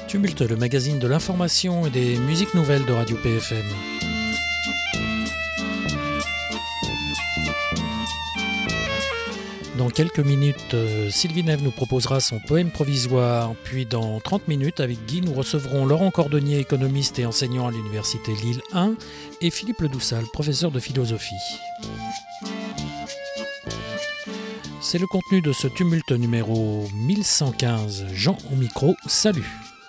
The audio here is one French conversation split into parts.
Tumulte, le magazine de l'information et des musiques nouvelles de Radio PFM. Dans quelques minutes, Sylvie Neve nous proposera son poème provisoire. Puis dans 30 minutes, avec Guy, nous recevrons Laurent Cordonnier, économiste et enseignant à l'Université Lille 1, et Philippe Ledoussal, professeur de philosophie. C'est le contenu de ce tumulte numéro 1115. Jean au micro, salut.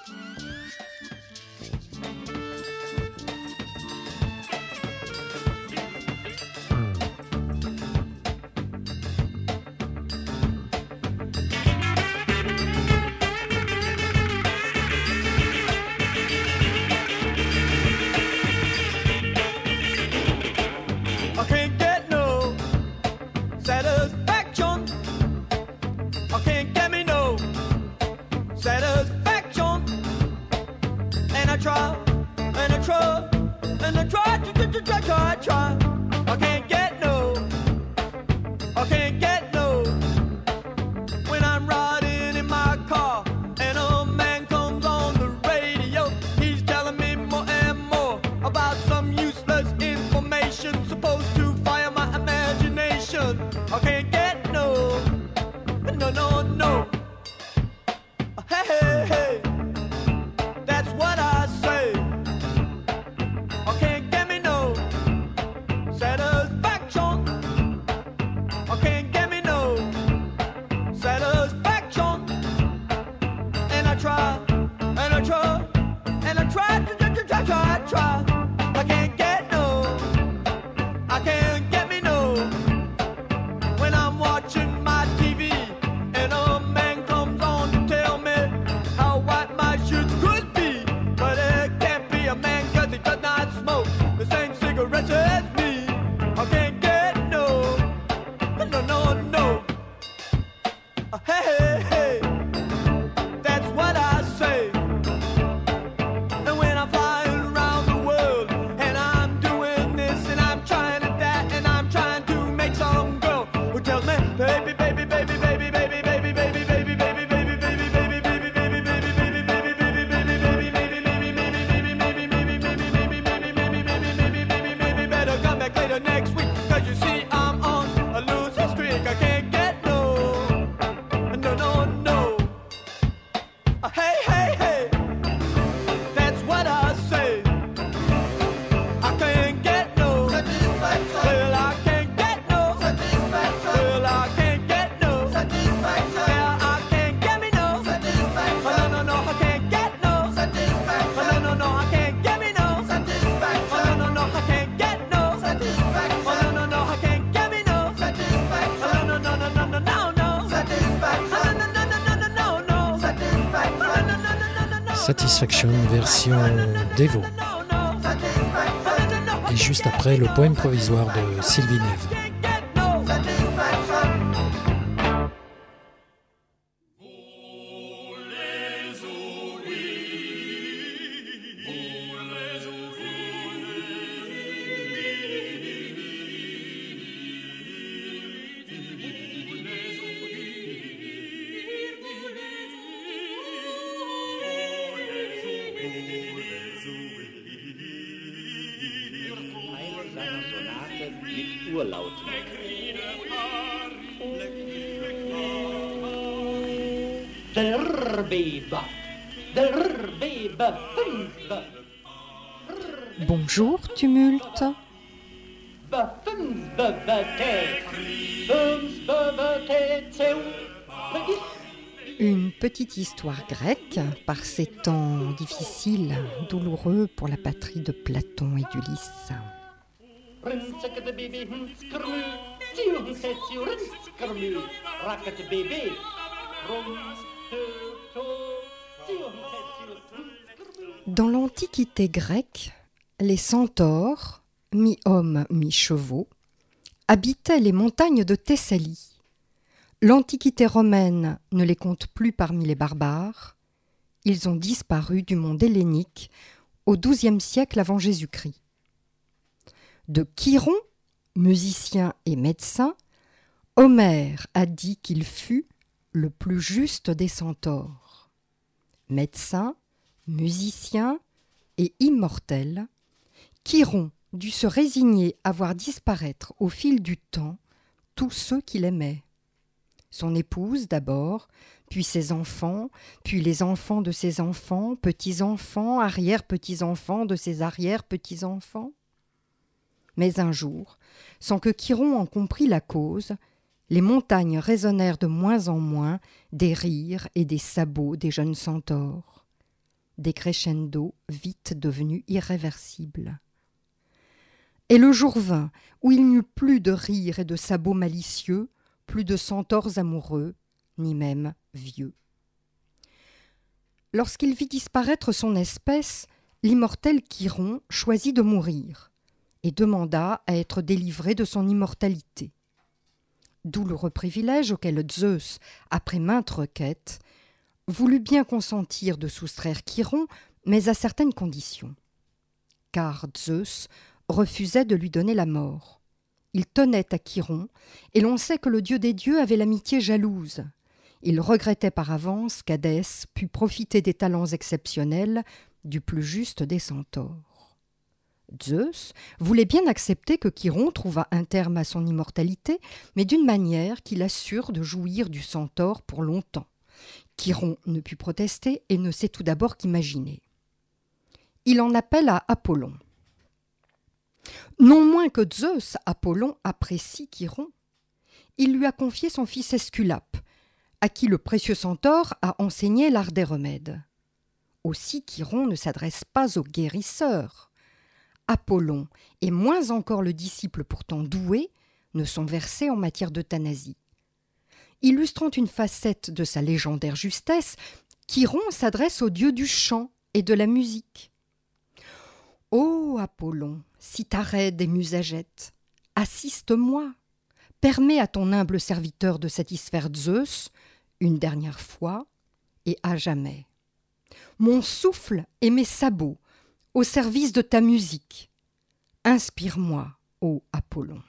Satisfaction version Devo. Et juste après, le poème provisoire de Sylvie Neve. Bonjour, tumulte. Une petite histoire grecque par ces temps difficiles, douloureux pour la patrie de Platon et d'Ulysse. Dans l'Antiquité grecque, les centaures, mi-hommes, mi-chevaux, habitaient les montagnes de Thessalie. L'Antiquité romaine ne les compte plus parmi les barbares. Ils ont disparu du monde hellénique au XIIe siècle avant Jésus-Christ. De Chiron, musicien et médecin, Homère a dit qu'il fut le plus juste des centaures. Médecin, musicien et immortel, Chiron dut se résigner à voir disparaître au fil du temps tous ceux qu'il aimait. Son épouse d'abord, puis ses enfants, puis les enfants de ses enfants, petits-enfants, arrière-petits-enfants de ses arrière-petits-enfants. Mais un jour, sans que Chiron en comprît la cause, les montagnes résonnèrent de moins en moins des rires et des sabots des jeunes centaures, des crescendo vite devenus irréversibles. Et le jour vint où il n'y eut plus de rires et de sabots malicieux, plus de centaures amoureux, ni même vieux. Lorsqu'il vit disparaître son espèce, l'immortel Chiron choisit de mourir et demanda à être délivré de son immortalité. Douloureux privilège auquel Zeus, après maintes requêtes, voulut bien consentir de soustraire Chiron, mais à certaines conditions. Car Zeus refusait de lui donner la mort. Il tenait à Chiron, et l'on sait que le dieu des dieux avait l'amitié jalouse. Il regrettait par avance qu'Hadès pût profiter des talents exceptionnels du plus juste des centaures. Zeus voulait bien accepter que Chiron trouvât un terme à son immortalité, mais d'une manière qui l'assure de jouir du centaure pour longtemps. Chiron ne put protester et ne sait tout d'abord qu'imaginer. Il en appelle à Apollon. Non moins que Zeus, Apollon apprécie Chiron. Il lui a confié son fils Esculape, à qui le précieux centaure a enseigné l'art des remèdes. Aussi Chiron ne s'adresse pas aux guérisseurs. Apollon, et moins encore le disciple pourtant doué, ne sont versés en matière d'euthanasie. Illustrant une facette de sa légendaire justesse, Chiron s'adresse au dieu du chant et de la musique. Ô Apollon, si t'arrêtes des musagettes, assiste-moi, permets à ton humble serviteur de satisfaire Zeus, une dernière fois et à jamais. Mon souffle et mes sabots, au service de ta musique. Inspire-moi, ô Apollon.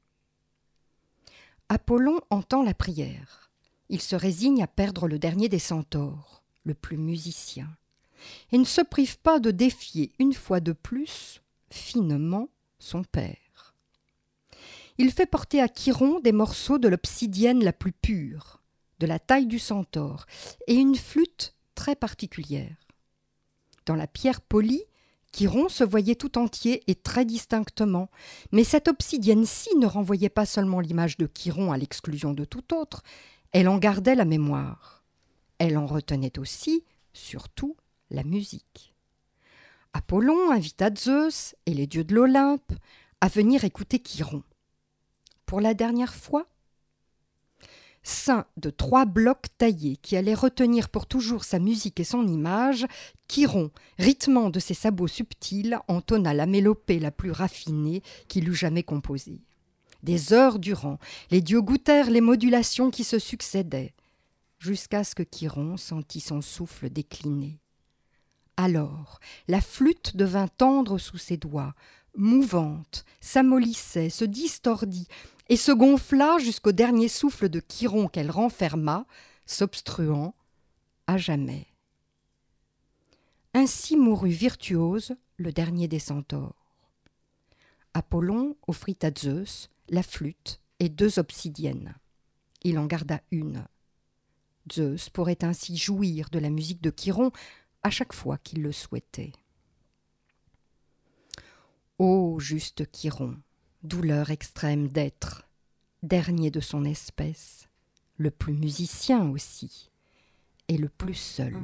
Apollon entend la prière. Il se résigne à perdre le dernier des centaures, le plus musicien, et ne se prive pas de défier une fois de plus, finement, son père. Il fait porter à Chiron des morceaux de l'obsidienne la plus pure, de la taille du centaure, et une flûte très particulière. Dans la pierre polie, Chiron se voyait tout entier et très distinctement, mais cette obsidienne-ci ne renvoyait pas seulement l'image de Chiron à l'exclusion de tout autre, elle en gardait la mémoire. Elle en retenait aussi, surtout, la musique. Apollon invita Zeus et les dieux de l'Olympe à venir écouter Chiron. Pour la dernière fois, ceint de 3 blocs taillés qui allaient retenir pour toujours sa musique et son image, Chiron, rythmant de ses sabots subtils, entonna la mélopée la plus raffinée qu'il eût jamais composée. Des heures durant, les dieux goûtèrent les modulations qui se succédaient, jusqu'à ce que Chiron sentît son souffle décliner. Alors, la flûte devint tendre sous ses doigts, mouvante, s'amollissait, se distordit et se gonfla jusqu'au dernier souffle de Chiron qu'elle renferma, s'obstruant à jamais. Ainsi mourut virtuose le dernier des centaures. Apollon offrit à Zeus la flûte et 2 obsidiennes. Il en garda une. Zeus pourrait ainsi jouir de la musique de Chiron à chaque fois qu'il le souhaitait. Ô juste Chiron, douleur extrême d'être, dernier de son espèce, le plus musicien aussi, et le plus seul.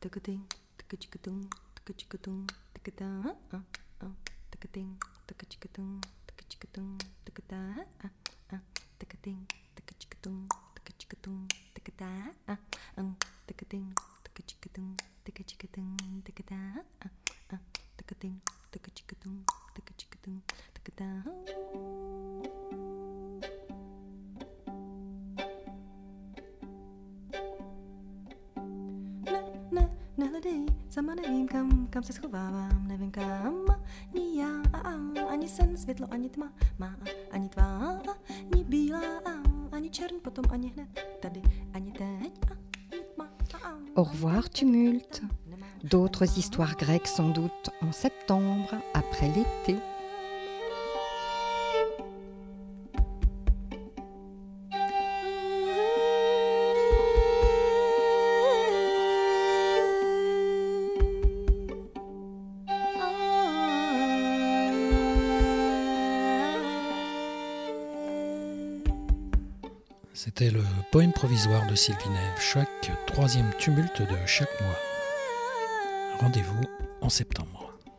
Nevím kam se schovávám, nevím kam, ni já, ani sen, světlo, ani tma, má, ani tvá, ni bílá, ani čern, potom ani hned, tady, ani teď, Au revoir, tumulte. D'autres histoires grecques sans doute en septembre, après l'été. C'était le poème provisoire de Sylvie Neve, chaque troisième tumulte de chaque mois. Rendez-vous en septembre.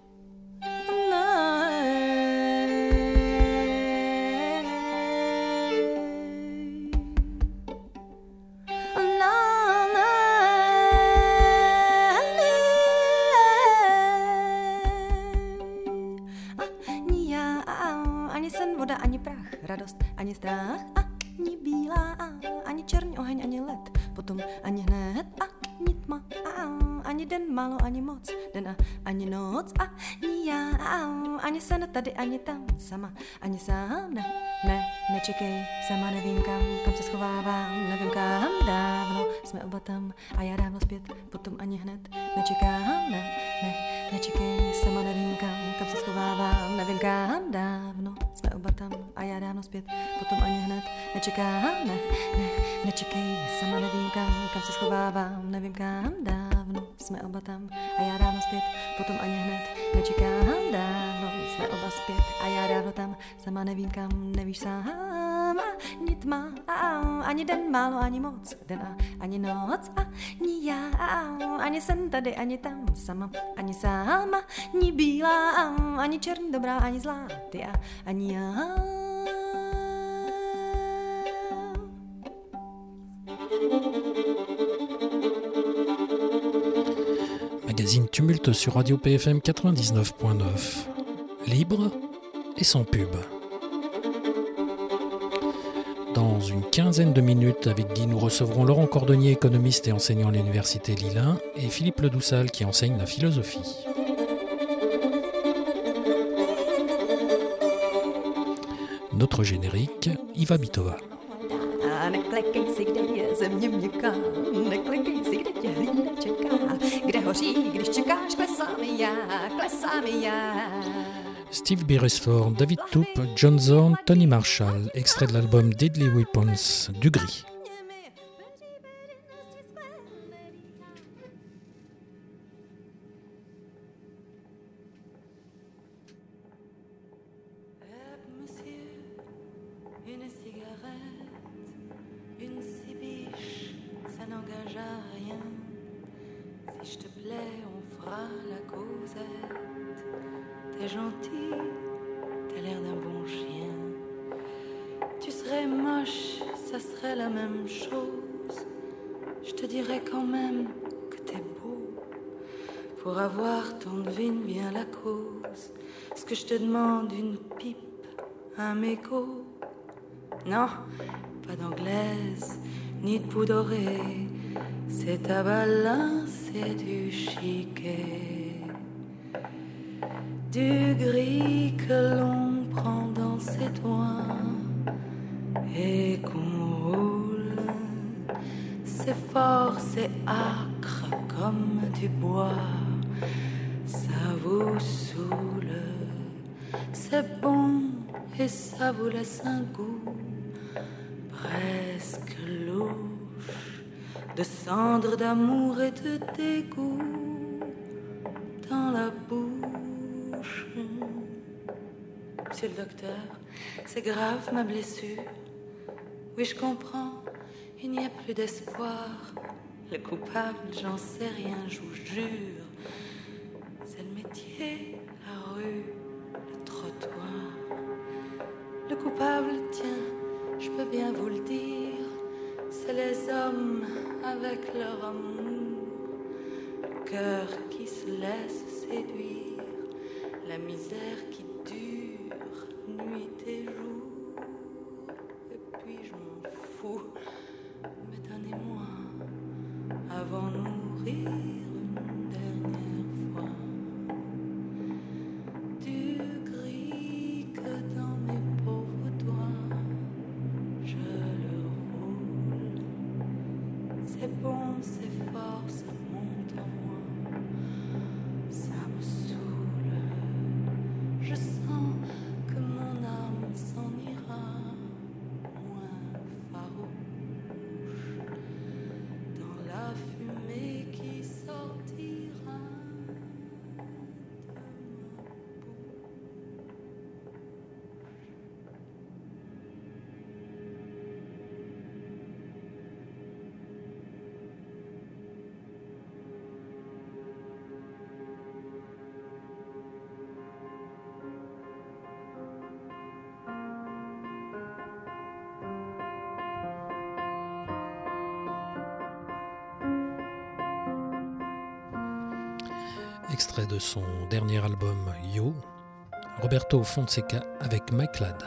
Ani sen, voda, ani prach, radost, ani strach, ani bílá, ani černý oheň, ani led, potom ani hned, ani tma, ani den, málo, ani moc, den ani noc, ani já, ani sen, tady, ani tam, sama, ani sám, nečekej, sama nevím kam se schovávám, nevím kam, dávno jsme oba tam a já dávno zpět, potom ani hned, nečekám, nečekej, sama nevím kam se schovávám, nevím kam, dávno jsme oba tam a já dávno zpět, potom ani hned, nečekám, nečekej, sama nevím kam se schovávám, nevím kam, dávno jsme oba tam a já dávno zpět, potom ani hned, nečekám, dávno jsme oba zpět a já dávno tam, sama nevím kam, nevíš sám, ani tma, ani den, málo, ani moc, den ani noc, ani já, ani sen tady, ani tam, sama, ani sáma, ani bílá, ani černý, dobrá, ani zlá, ty ani já. Magazine Tumulte sur Radio PFM 99.9. Libre et sans pub. Dans une quinzaine de minutes, avec Guy, nous recevrons Laurent Cordonnier, économiste et enseignant à l'Université Lille 1, et Philippe Ledoussal, qui enseigne la philosophie. Notre générique, Iva Bitova. Neklekej si, kde je země měkká, neklekej si, kde tě hlína čeká, kde hoří, když čekáš, klesám i já. Steve Beresford, David Toup, John Zorn, Tony Marshall, extrait de l'album Deadly Weapons du Gris. T'es gentil, t'as l'air d'un bon chien. Tu serais moche, ça serait la même chose. Je te dirais quand même que t'es beau. Pour avoir ton devine bien la cause. Ce que je te demande, une pipe, un mégot. Non, pas d'anglaise, ni de peau dorée. C'est ta balance, c'est du chiquet. Du gris que l'on prend dans ses doigts et qu'on roule. C'est fort, c'est âcre comme du bois. Ça vous saoule. C'est bon et ça vous laisse un goût presque louche de cendres d'amour et de dégoût dans la bouche. Monsieur le docteur, c'est grave ma blessure. Oui, je comprends, il n'y a plus d'espoir. Le coupable, j'en sais rien, je vous jure. C'est le métier, la rue, le trottoir. Le coupable, tiens, je peux bien vous le dire, c'est les hommes avec leur amour, le cœur qui se laisse séduire, la misère qui dure nuit et jour. Et puis je m'en fous, mais donnez-moi avant de mourir une dernière fois du gris que dans mes pauvres doigts je le roule. C'est bon, c'est fort, ça monte en moi. extrait de son dernier album Yo, Roberto Fonseca avec Mike Ladd.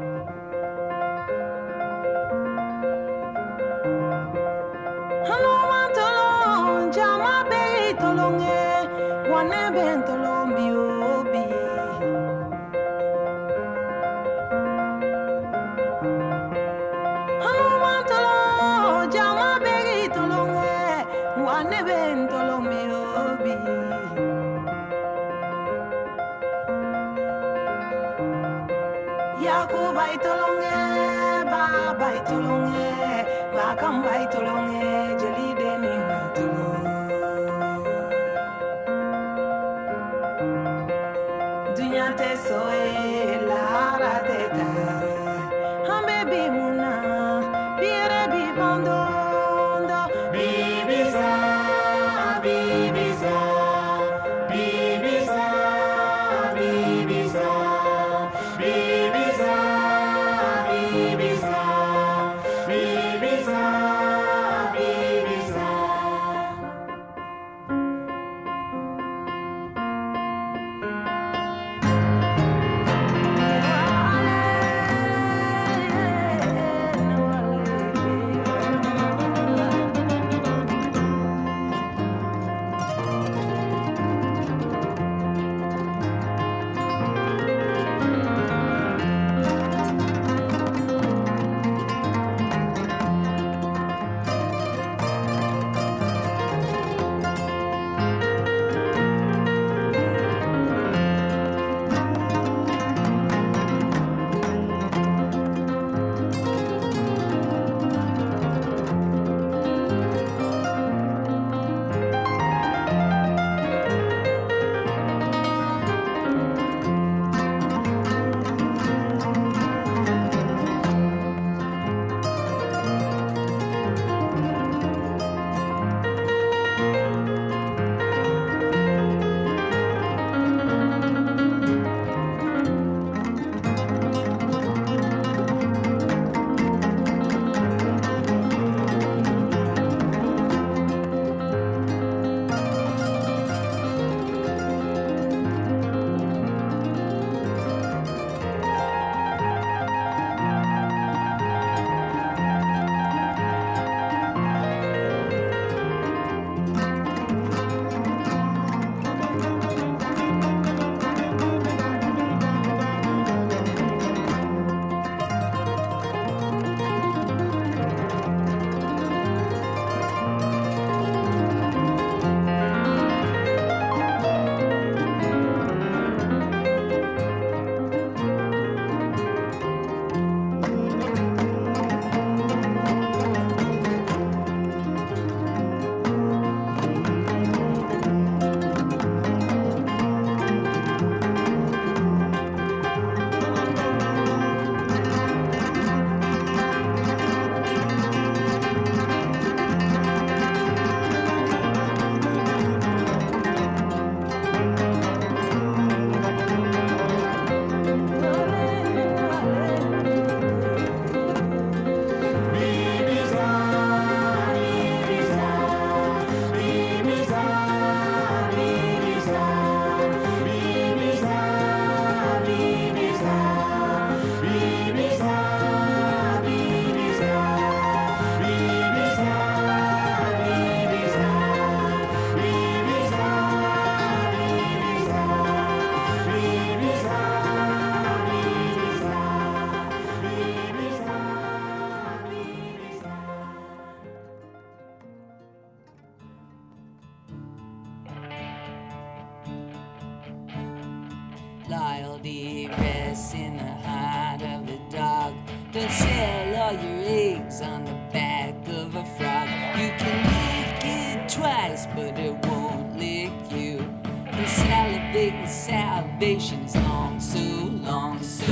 Loyalty rests in the heart of a dog. Don't sell all your eggs on the back of a frog. You can lick it twice, but it won't lick you. And salivating salvation is long, so long, so.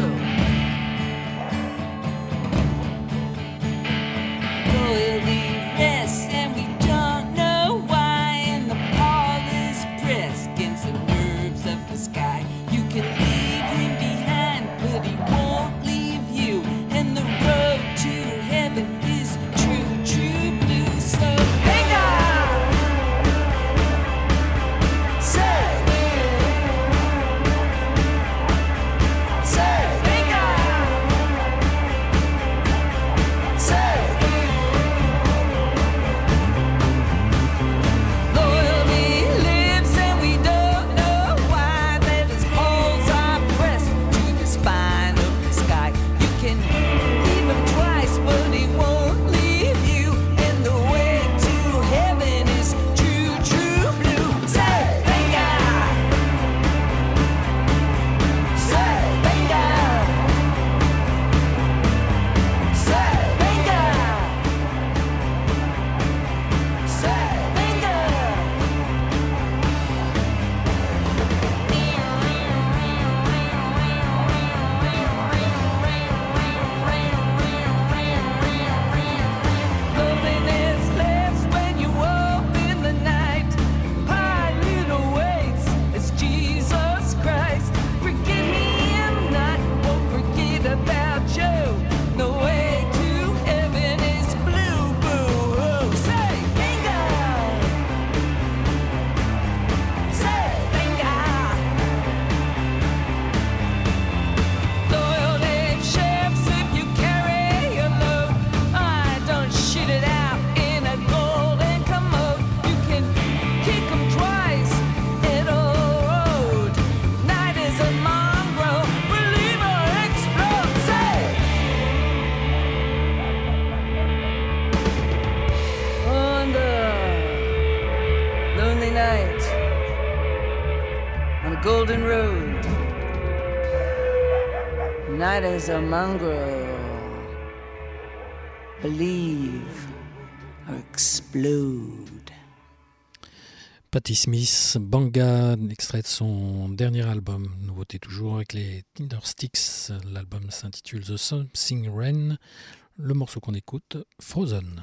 Loyalty rests, and we don't know why. And the ball is pressed against the nerves of the sky. You can leave him behind, but he won't leave you. And the road to heaven is true, true blue. So, hey, say. lonely night on a golden road. Night as a mongrel. Believe or explode. Patti Smith, Banga, extrait de son dernier album, nouveauté toujours avec les Tindersticks. L'album s'intitule The Something Rain. Le morceau qu'on écoute, Frozen.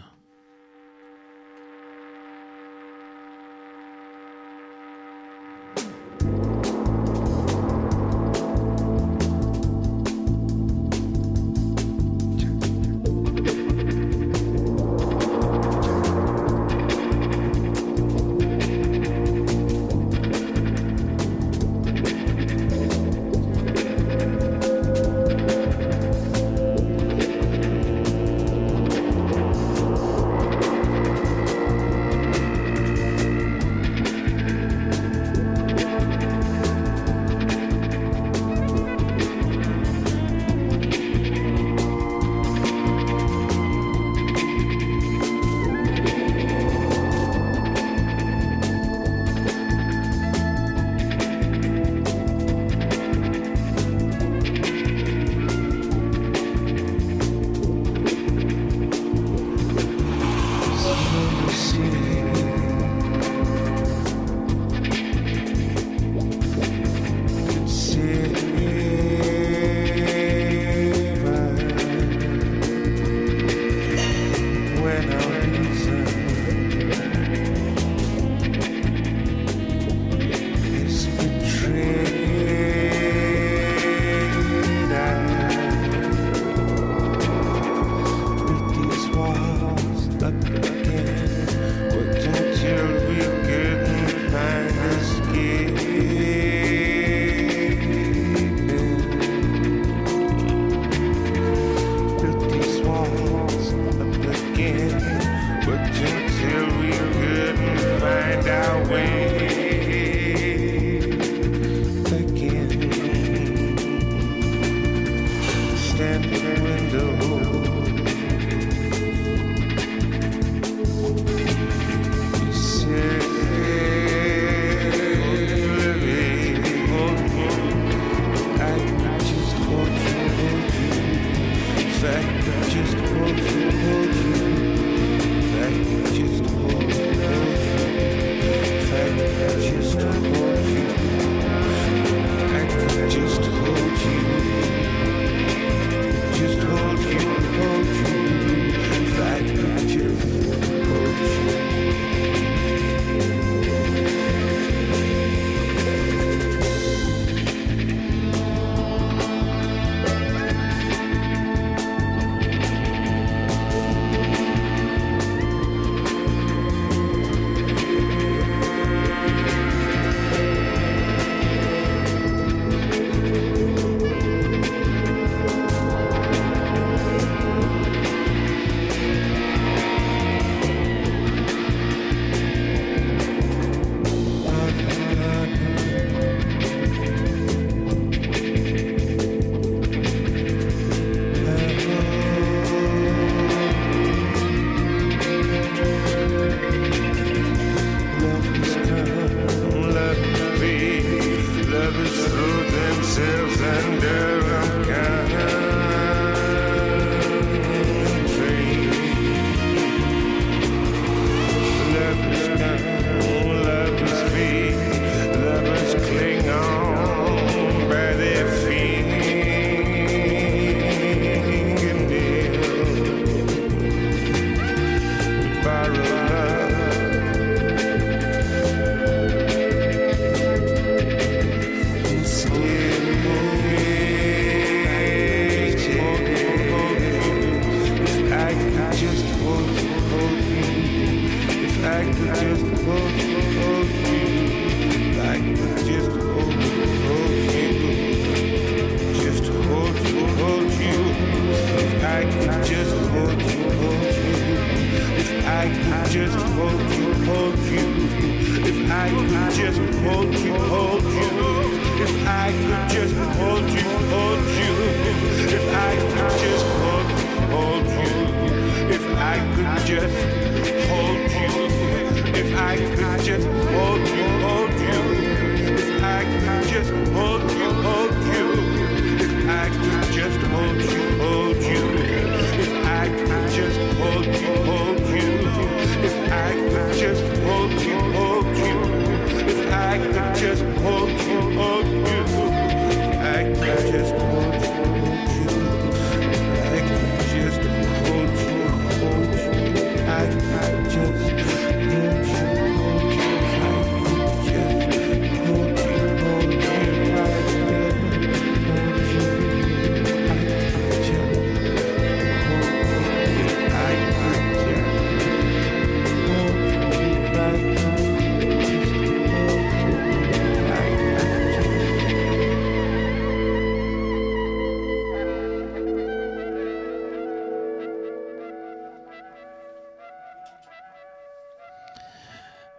Just hold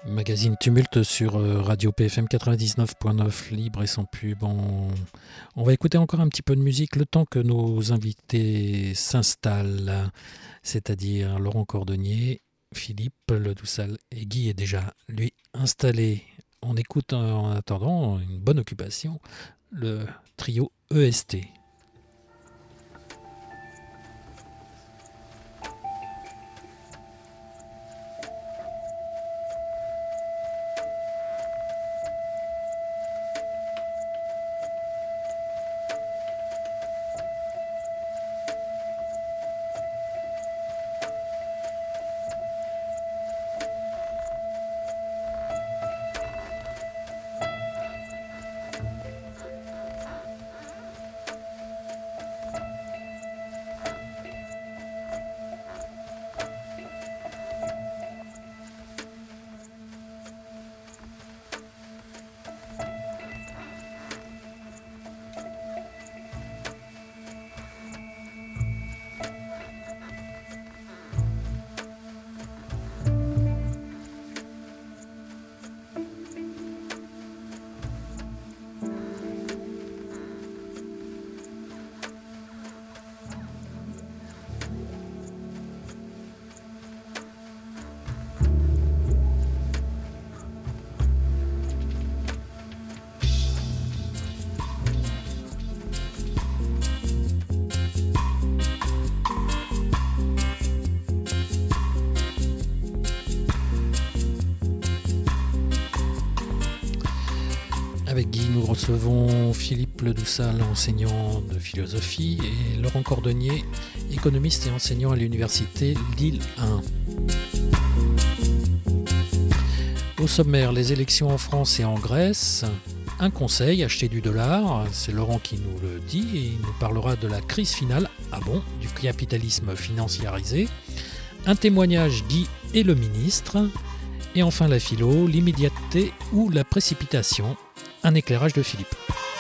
Magazine Tumulte sur Radio PFM 99.9, libre et sans pub. On va écouter encore un petit peu de musique le temps que nos invités s'installent, c'est-à-dire Laurent Cordonnier, Philippe Ledoussal et Guy est déjà, lui, installé. On écoute en attendant une bonne occupation, le trio EST. Avec Guy, nous recevons Philippe Ledoussal, enseignant de philosophie, et Laurent Cordonnier, économiste et enseignant à l'université Lille 1. Au sommaire, les élections en France et en Grèce. Un conseil, acheter du dollar, c'est Laurent qui nous le dit, et il nous parlera de la crise finale, du capitalisme financiarisé. Un témoignage, Guy et le ministre. Et enfin la philo, l'immédiateté ou la précipitation. Un éclairage de Philippe.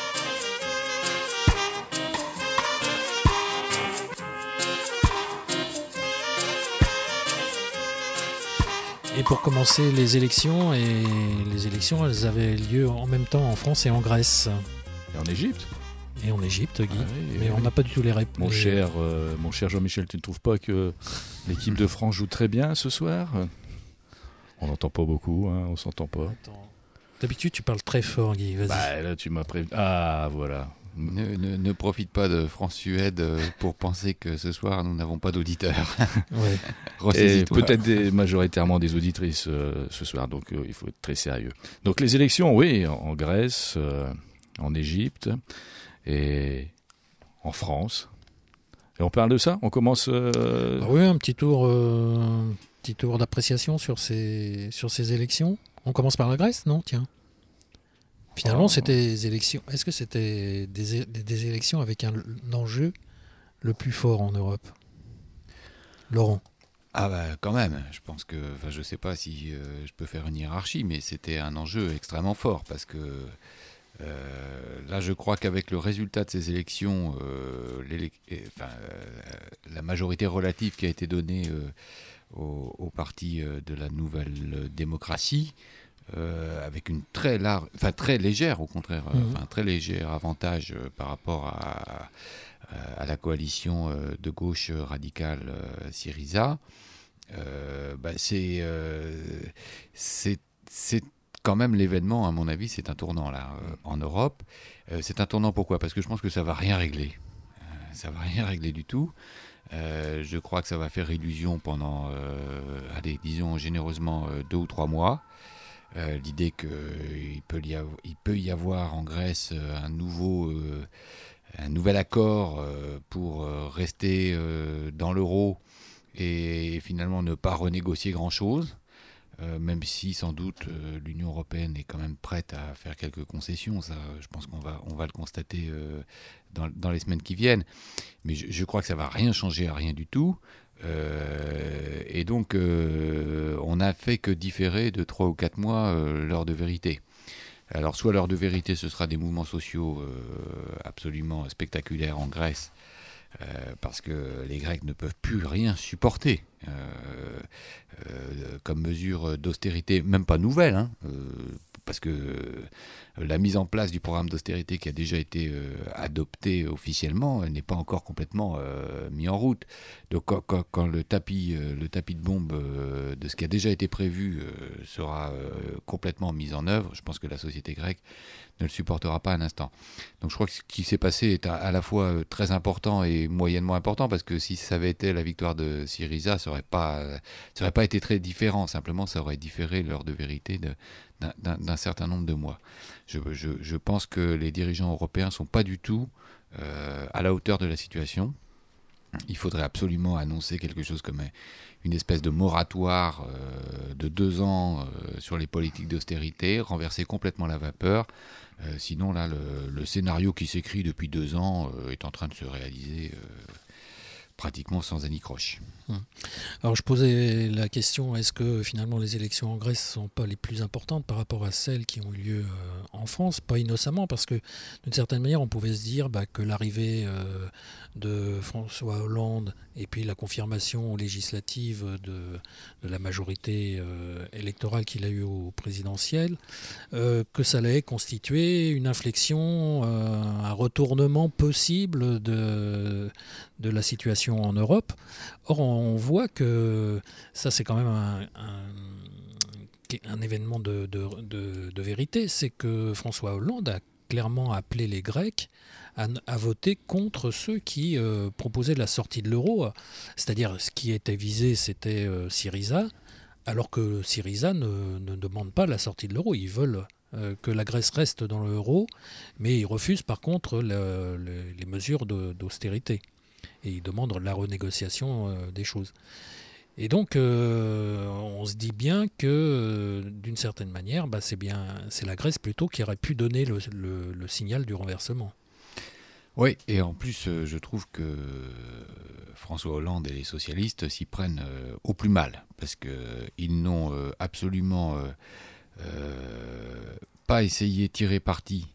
Et pour commencer, les élections, elles avaient lieu en même temps en France et en Grèce. Et en Égypte. Et en Égypte, Guy. Ah oui, mais on n'a pas du tout les réponses. Mon cher Jean-Michel, tu ne trouves pas que l'équipe de France joue très bien ce soir ? On n'entend pas beaucoup, hein, on s'entend pas. Attends. D'habitude, tu parles très fort, Guy. Vas-y. Bah, là, tu m'as prévenu. Ah, voilà. Ne profite pas de France-Suède pour penser que ce soir, nous n'avons pas d'auditeurs. Ouais. Et peut-être majoritairement des auditrices ce soir, donc il faut être très sérieux. Donc les élections, oui, en Grèce, en Égypte et en France. Et on parle de ça ? On commence... Oui, un petit tour d'appréciation sur ces élections. On commence par la Grèce, non ? Tiens. Finalement, c'était des élections. Est-ce que c'était des élections avec un enjeu le plus fort en Europe ? Laurent ? Ah bah quand même, je pense que, je sais pas si je peux faire une hiérarchie, mais c'était un enjeu extrêmement fort parce que là, je crois qu'avec le résultat de ces élections, la majorité relative qui a été donnée au parti de la nouvelle démocratie, avec une très légère au contraire, très léger avantage par rapport à la coalition de gauche radicale Syriza, c'est quand même l'événement, à mon avis, c'est un tournant là en Europe. C'est un tournant pourquoi ? Parce que je pense que ça va rien régler. Ça va rien régler du tout. Je crois que ça va faire illusion pendant, disons généreusement 2 ou 3 mois. L'idée qu'il peut y avoir en Grèce un nouvel accord pour rester dans l'euro et finalement ne pas renégocier grand-chose, même si sans doute l'Union européenne est quand même prête à faire quelques concessions. Ça, je pense qu'on va le constater dans les semaines qui viennent. Mais je crois que ça ne va rien changer à rien du tout. Et donc, on n'a fait que différer de 3 ou 4 mois l'heure de vérité. Alors, soit l'heure de vérité, ce sera des mouvements sociaux absolument spectaculaires en Grèce, parce que les Grecs ne peuvent plus rien supporter. comme mesure d'austérité, même pas nouvelle, hein, parce que la mise en place du programme d'austérité qui a déjà été adopté officiellement n'est pas encore complètement mis en route. Donc quand le tapis de bombe de ce qui a déjà été prévu sera complètement mis en œuvre, je pense que la société grecque ne le supportera pas un instant. Donc je crois que ce qui s'est passé est à la fois très important et moyennement important, parce que si ça avait été la victoire de Syriza, ça aurait pas été très différent. Simplement, ça aurait différé l'heure de vérité d'un certain nombre de mois. Je pense que les dirigeants européens sont pas du tout à la hauteur de la situation. Il faudrait absolument annoncer quelque chose comme une espèce de moratoire de 2 ans sur les politiques d'austérité, renverser complètement la vapeur. Sinon, là, le scénario qui s'écrit depuis 2 ans est en train de se réaliser pratiquement sans anicroche. Alors je posais la question, est-ce que finalement les élections en Grèce ne sont pas les plus importantes par rapport à celles qui ont eu lieu en France? Pas innocemment, parce que d'une certaine manière on pouvait se dire que l'arrivée de François Hollande et puis la confirmation législative de la majorité électorale qu'il a eue au présidentiel, que ça allait constituer une inflexion, un retournement possible de la situation en Europe. Or, on voit que ça, c'est quand même un événement de vérité. C'est que François Hollande a clairement appelé les Grecs à voter contre ceux qui proposaient la sortie de l'euro. C'est-à-dire, ce qui était visé, c'était Syriza, alors que Syriza ne demande pas la sortie de l'euro. Ils veulent que la Grèce reste dans l'euro, mais ils refusent par contre les mesures d'austérité. Et il demande la renégociation des choses. Et donc, on se dit bien que, d'une certaine manière, c'est la Grèce plutôt qui aurait pu donner le signal du renversement. Oui, et en plus, je trouve que François Hollande et les socialistes s'y prennent au plus mal, parce qu'ils n'ont absolument pas essayé de tirer parti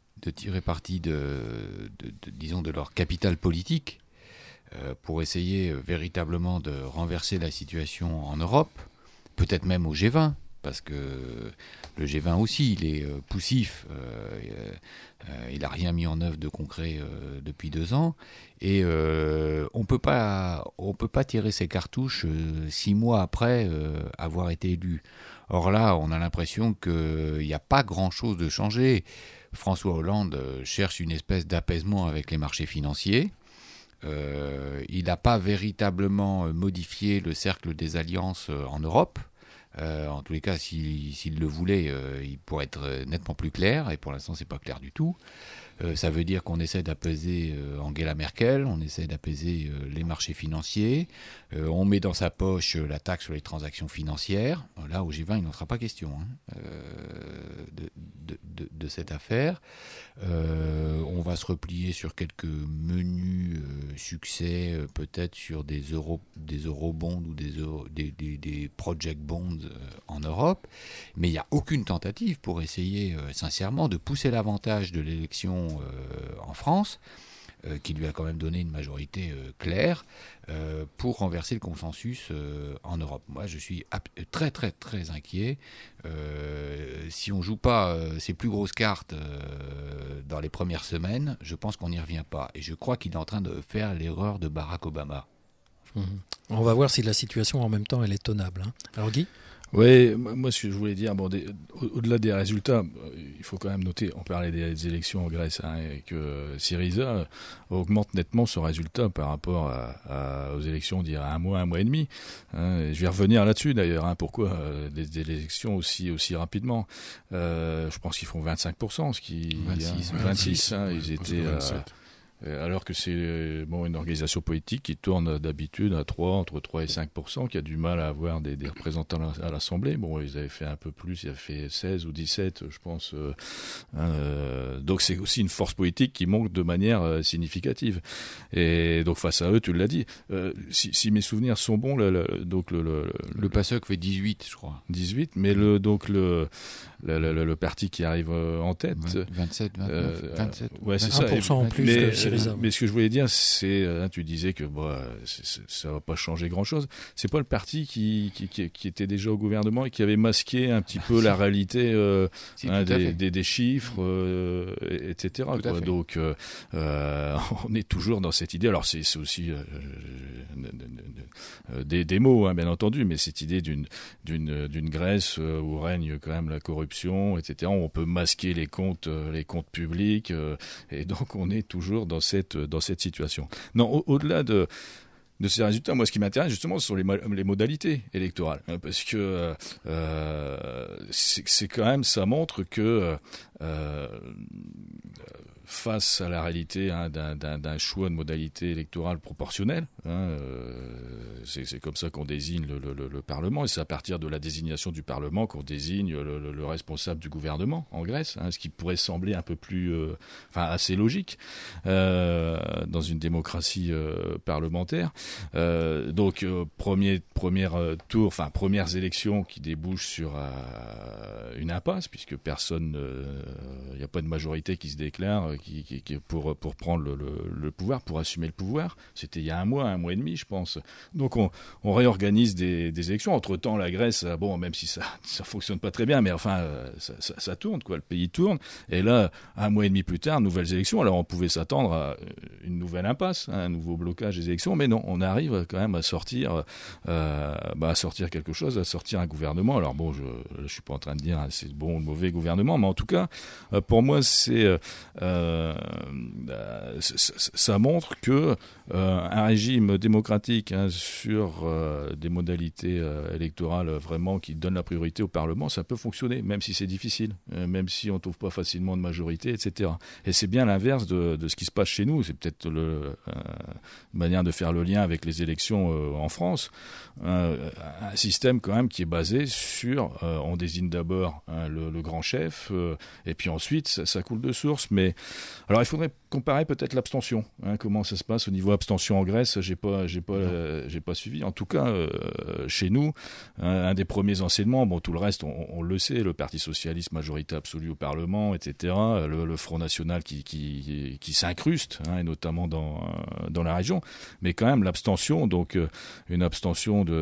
de leur capital politique, pour essayer véritablement de renverser la situation en Europe, peut-être même au G20, parce que le G20 aussi, il est poussif, il n'a rien mis en œuvre de concret depuis 2 ans, et on peut pas tirer ses cartouches 6 mois après avoir été élu. Or là, on a l'impression qu'il n'y a pas grand-chose de changé. François Hollande cherche une espèce d'apaisement avec les marchés financiers. Il n'a pas véritablement modifié le cercle des alliances en Europe. En tous les cas, s'il le voulait, il pourrait être nettement plus clair, et pour l'instant, c'est pas clair du tout. Ça veut dire qu'on essaie d'apaiser Angela Merkel, on essaie d'apaiser les marchés financiers, on met dans sa poche la taxe sur les transactions financières. Là, au G20, il n'en sera pas question de cette affaire. On va se replier sur quelques menus succès, peut-être sur des eurobonds ou des project bonds en Europe, mais il n'y a aucune tentative pour essayer sincèrement de pousser l'avantage de l'élection en France, qui lui a quand même donné une majorité claire, pour renverser le consensus en Europe. Moi, je suis très très très inquiet. Si on ne joue pas ses plus grosses cartes dans les premières semaines, je pense qu'on n'y revient pas. Et je crois qu'il est en train de faire l'erreur de Barack Obama. On va voir si la situation en même temps elle est tenable. Alors Guy ? Oui, moi ce que je voulais dire, au-delà des résultats, il faut quand même noter, on parlait des élections en Grèce, et que Syriza augmente nettement son résultat par rapport aux élections d'il y a un mois et demi. Et je vais revenir là-dessus d'ailleurs, pourquoi des élections aussi rapidement. Je pense qu'ils font 25%, ce qui 26, ils étaient alors que c'est une organisation politique qui tourne d'habitude à entre 3 et 5%, qui a du mal à avoir des représentants à l'Assemblée. Bon, ils avaient fait un peu plus, ils avaient fait 16 ou 17, je pense. Donc c'est aussi une force politique qui manque de manière significative. Et donc face à eux, tu l'as dit, si mes souvenirs sont bons, le PASOK fait 18, je crois. 18, mais le parti qui arrive en tête... 27, 29, 27. Ouais, c'est 1% ça. en plus que Syriza. Syriza. Mais ce que je voulais dire, c'est, tu disais que ça va pas changer grand-chose. C'est pas le parti qui était déjà au gouvernement et qui avait masqué un petit peu la réalité des chiffres, etc. Quoi. Donc, on est toujours dans cette idée. Alors, c'est aussi des mots, bien entendu, mais cette idée d'une Grèce où règne quand même la corruption, etc. On peut masquer les comptes publics, et donc on est toujours dans cette situation. Non, au-delà de ces résultats, moi, ce qui m'intéresse justement, ce sont les modalités électorales, parce que c'est quand même, ça montre que face à la réalité d'un choix de modalité électorale proportionnelle, c'est comme ça qu'on désigne le Parlement, et c'est à partir de la désignation du Parlement qu'on désigne le responsable du gouvernement en Grèce, ce qui pourrait sembler un peu plus, assez logique dans une démocratie parlementaire. Donc premières élections qui débouchent sur une impasse, puisque il n'y a pas de majorité qui se déclare pour prendre le pouvoir, pour assumer le pouvoir. C'était il y a un mois et demi, je pense. Donc on réorganise des élections. Entre-temps, la Grèce, même si ça fonctionne pas très bien, mais enfin ça tourne, quoi. Le pays tourne. Et là, un mois et demi plus tard, nouvelles élections. Alors on pouvait s'attendre à une nouvelle impasse, un nouveau blocage des élections, mais non, on arrive quand même à sortir quelque chose, à sortir un gouvernement. Alors bon, je suis pas en train de dire c'est bon ou mauvais gouvernement, mais en tout cas, pour moi, ça montre que un régime démocratique sur des modalités électorales vraiment qui donnent la priorité au Parlement, ça peut fonctionner, même si c'est difficile, même si on trouve pas facilement de majorité, etc. Et c'est bien l'inverse de ce qui se passe chez nous. C'est peut-être une manière de faire le lien avec les élections en France. Un système quand même qui est basé sur on désigne d'abord le grand chef, et puis ensuite ça coule de source. Mais alors il faudrait comparer peut-être l'abstention, comment ça se passe au niveau abstention en Grèce. J'ai pas suivi. En tout cas, chez nous, un des premiers enseignements, tout le reste on le sait, le Parti socialiste majorité absolue au Parlement, etc. Le Front National qui s'incruste, et notamment dans la région, mais quand même l'abstention, donc une abstention de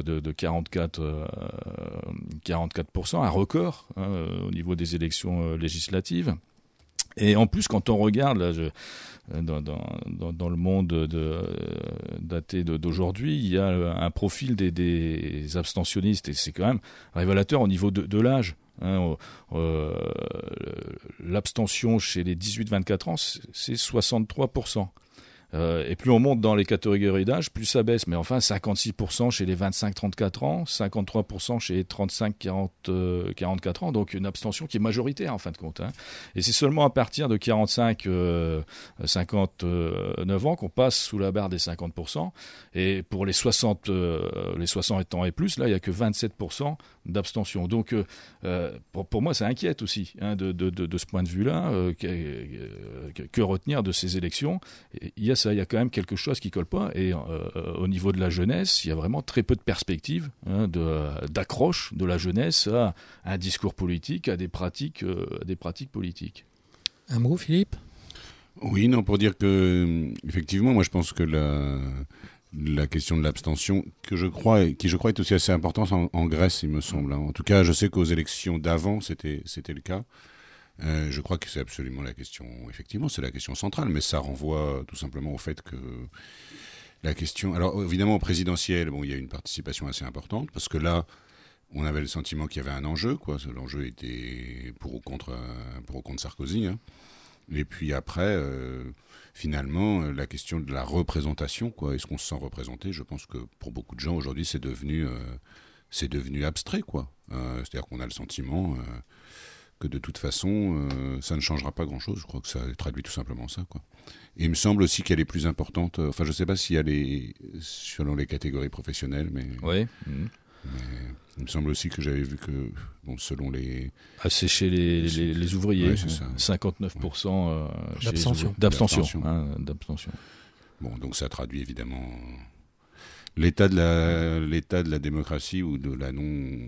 44%, un record au niveau des élections législatives. Et en plus, quand on regarde là, dans le monde daté d'aujourd'hui, il y a un profil des abstentionnistes, et c'est quand même révélateur au niveau de l'âge. L'abstention chez les 18-24 ans, c'est 63%. Et plus on monte dans les catégories d'âge, plus ça baisse. Mais enfin, 56% chez les 25-34 ans, 53% chez les 35-44 ans. Donc une abstention qui est majoritaire en fin de compte. Et c'est seulement à partir de 45-59 ans qu'on passe sous la barre des 50%. Et pour les 60 ans et plus, là, il n'y a que 27% d'abstention. Donc pour moi, ça inquiète aussi de ce point de vue-là. Que retenir de ces élections? Il y a quand même quelque chose qui colle pas, et au niveau de la jeunesse, il y a vraiment très peu de perspectives d'accroche de la jeunesse à un discours politique, à des pratiques politiques. Un mot, Philippe? Oui, non, pour dire que effectivement, moi je pense que la question de l'abstention, qui je crois est aussi assez importante en Grèce, il me semble. En tout cas, je sais qu'aux élections d'avant, c'était le cas. Je crois que c'est absolument la question, effectivement, c'est la question centrale, mais ça renvoie tout simplement au fait que la question... Alors, évidemment, au présidentiel, il y a une participation assez importante, parce que là, on avait le sentiment qu'il y avait un enjeu, quoi. L'enjeu était pour ou contre Sarkozy. Et puis après, finalement, la question de la représentation, quoi. Est-ce qu'on se sent représenté? Je pense que pour beaucoup de gens, aujourd'hui, c'est devenu abstrait, quoi. C'est-à-dire qu'on a le sentiment... que de toute façon, ça ne changera pas grand-chose. Je crois que ça traduit tout simplement ça, quoi. Et il me semble aussi qu'elle est plus importante. Enfin, je ne sais pas s'il y a selon les catégories professionnelles, mais... Oui. Mais il me semble aussi que j'avais vu que, selon les... c'est chez les ouvriers, ouais, c'est ça. 59% d'abstention. D'abstention. Bon, donc ça traduit évidemment l'état de la démocratie ou de la non...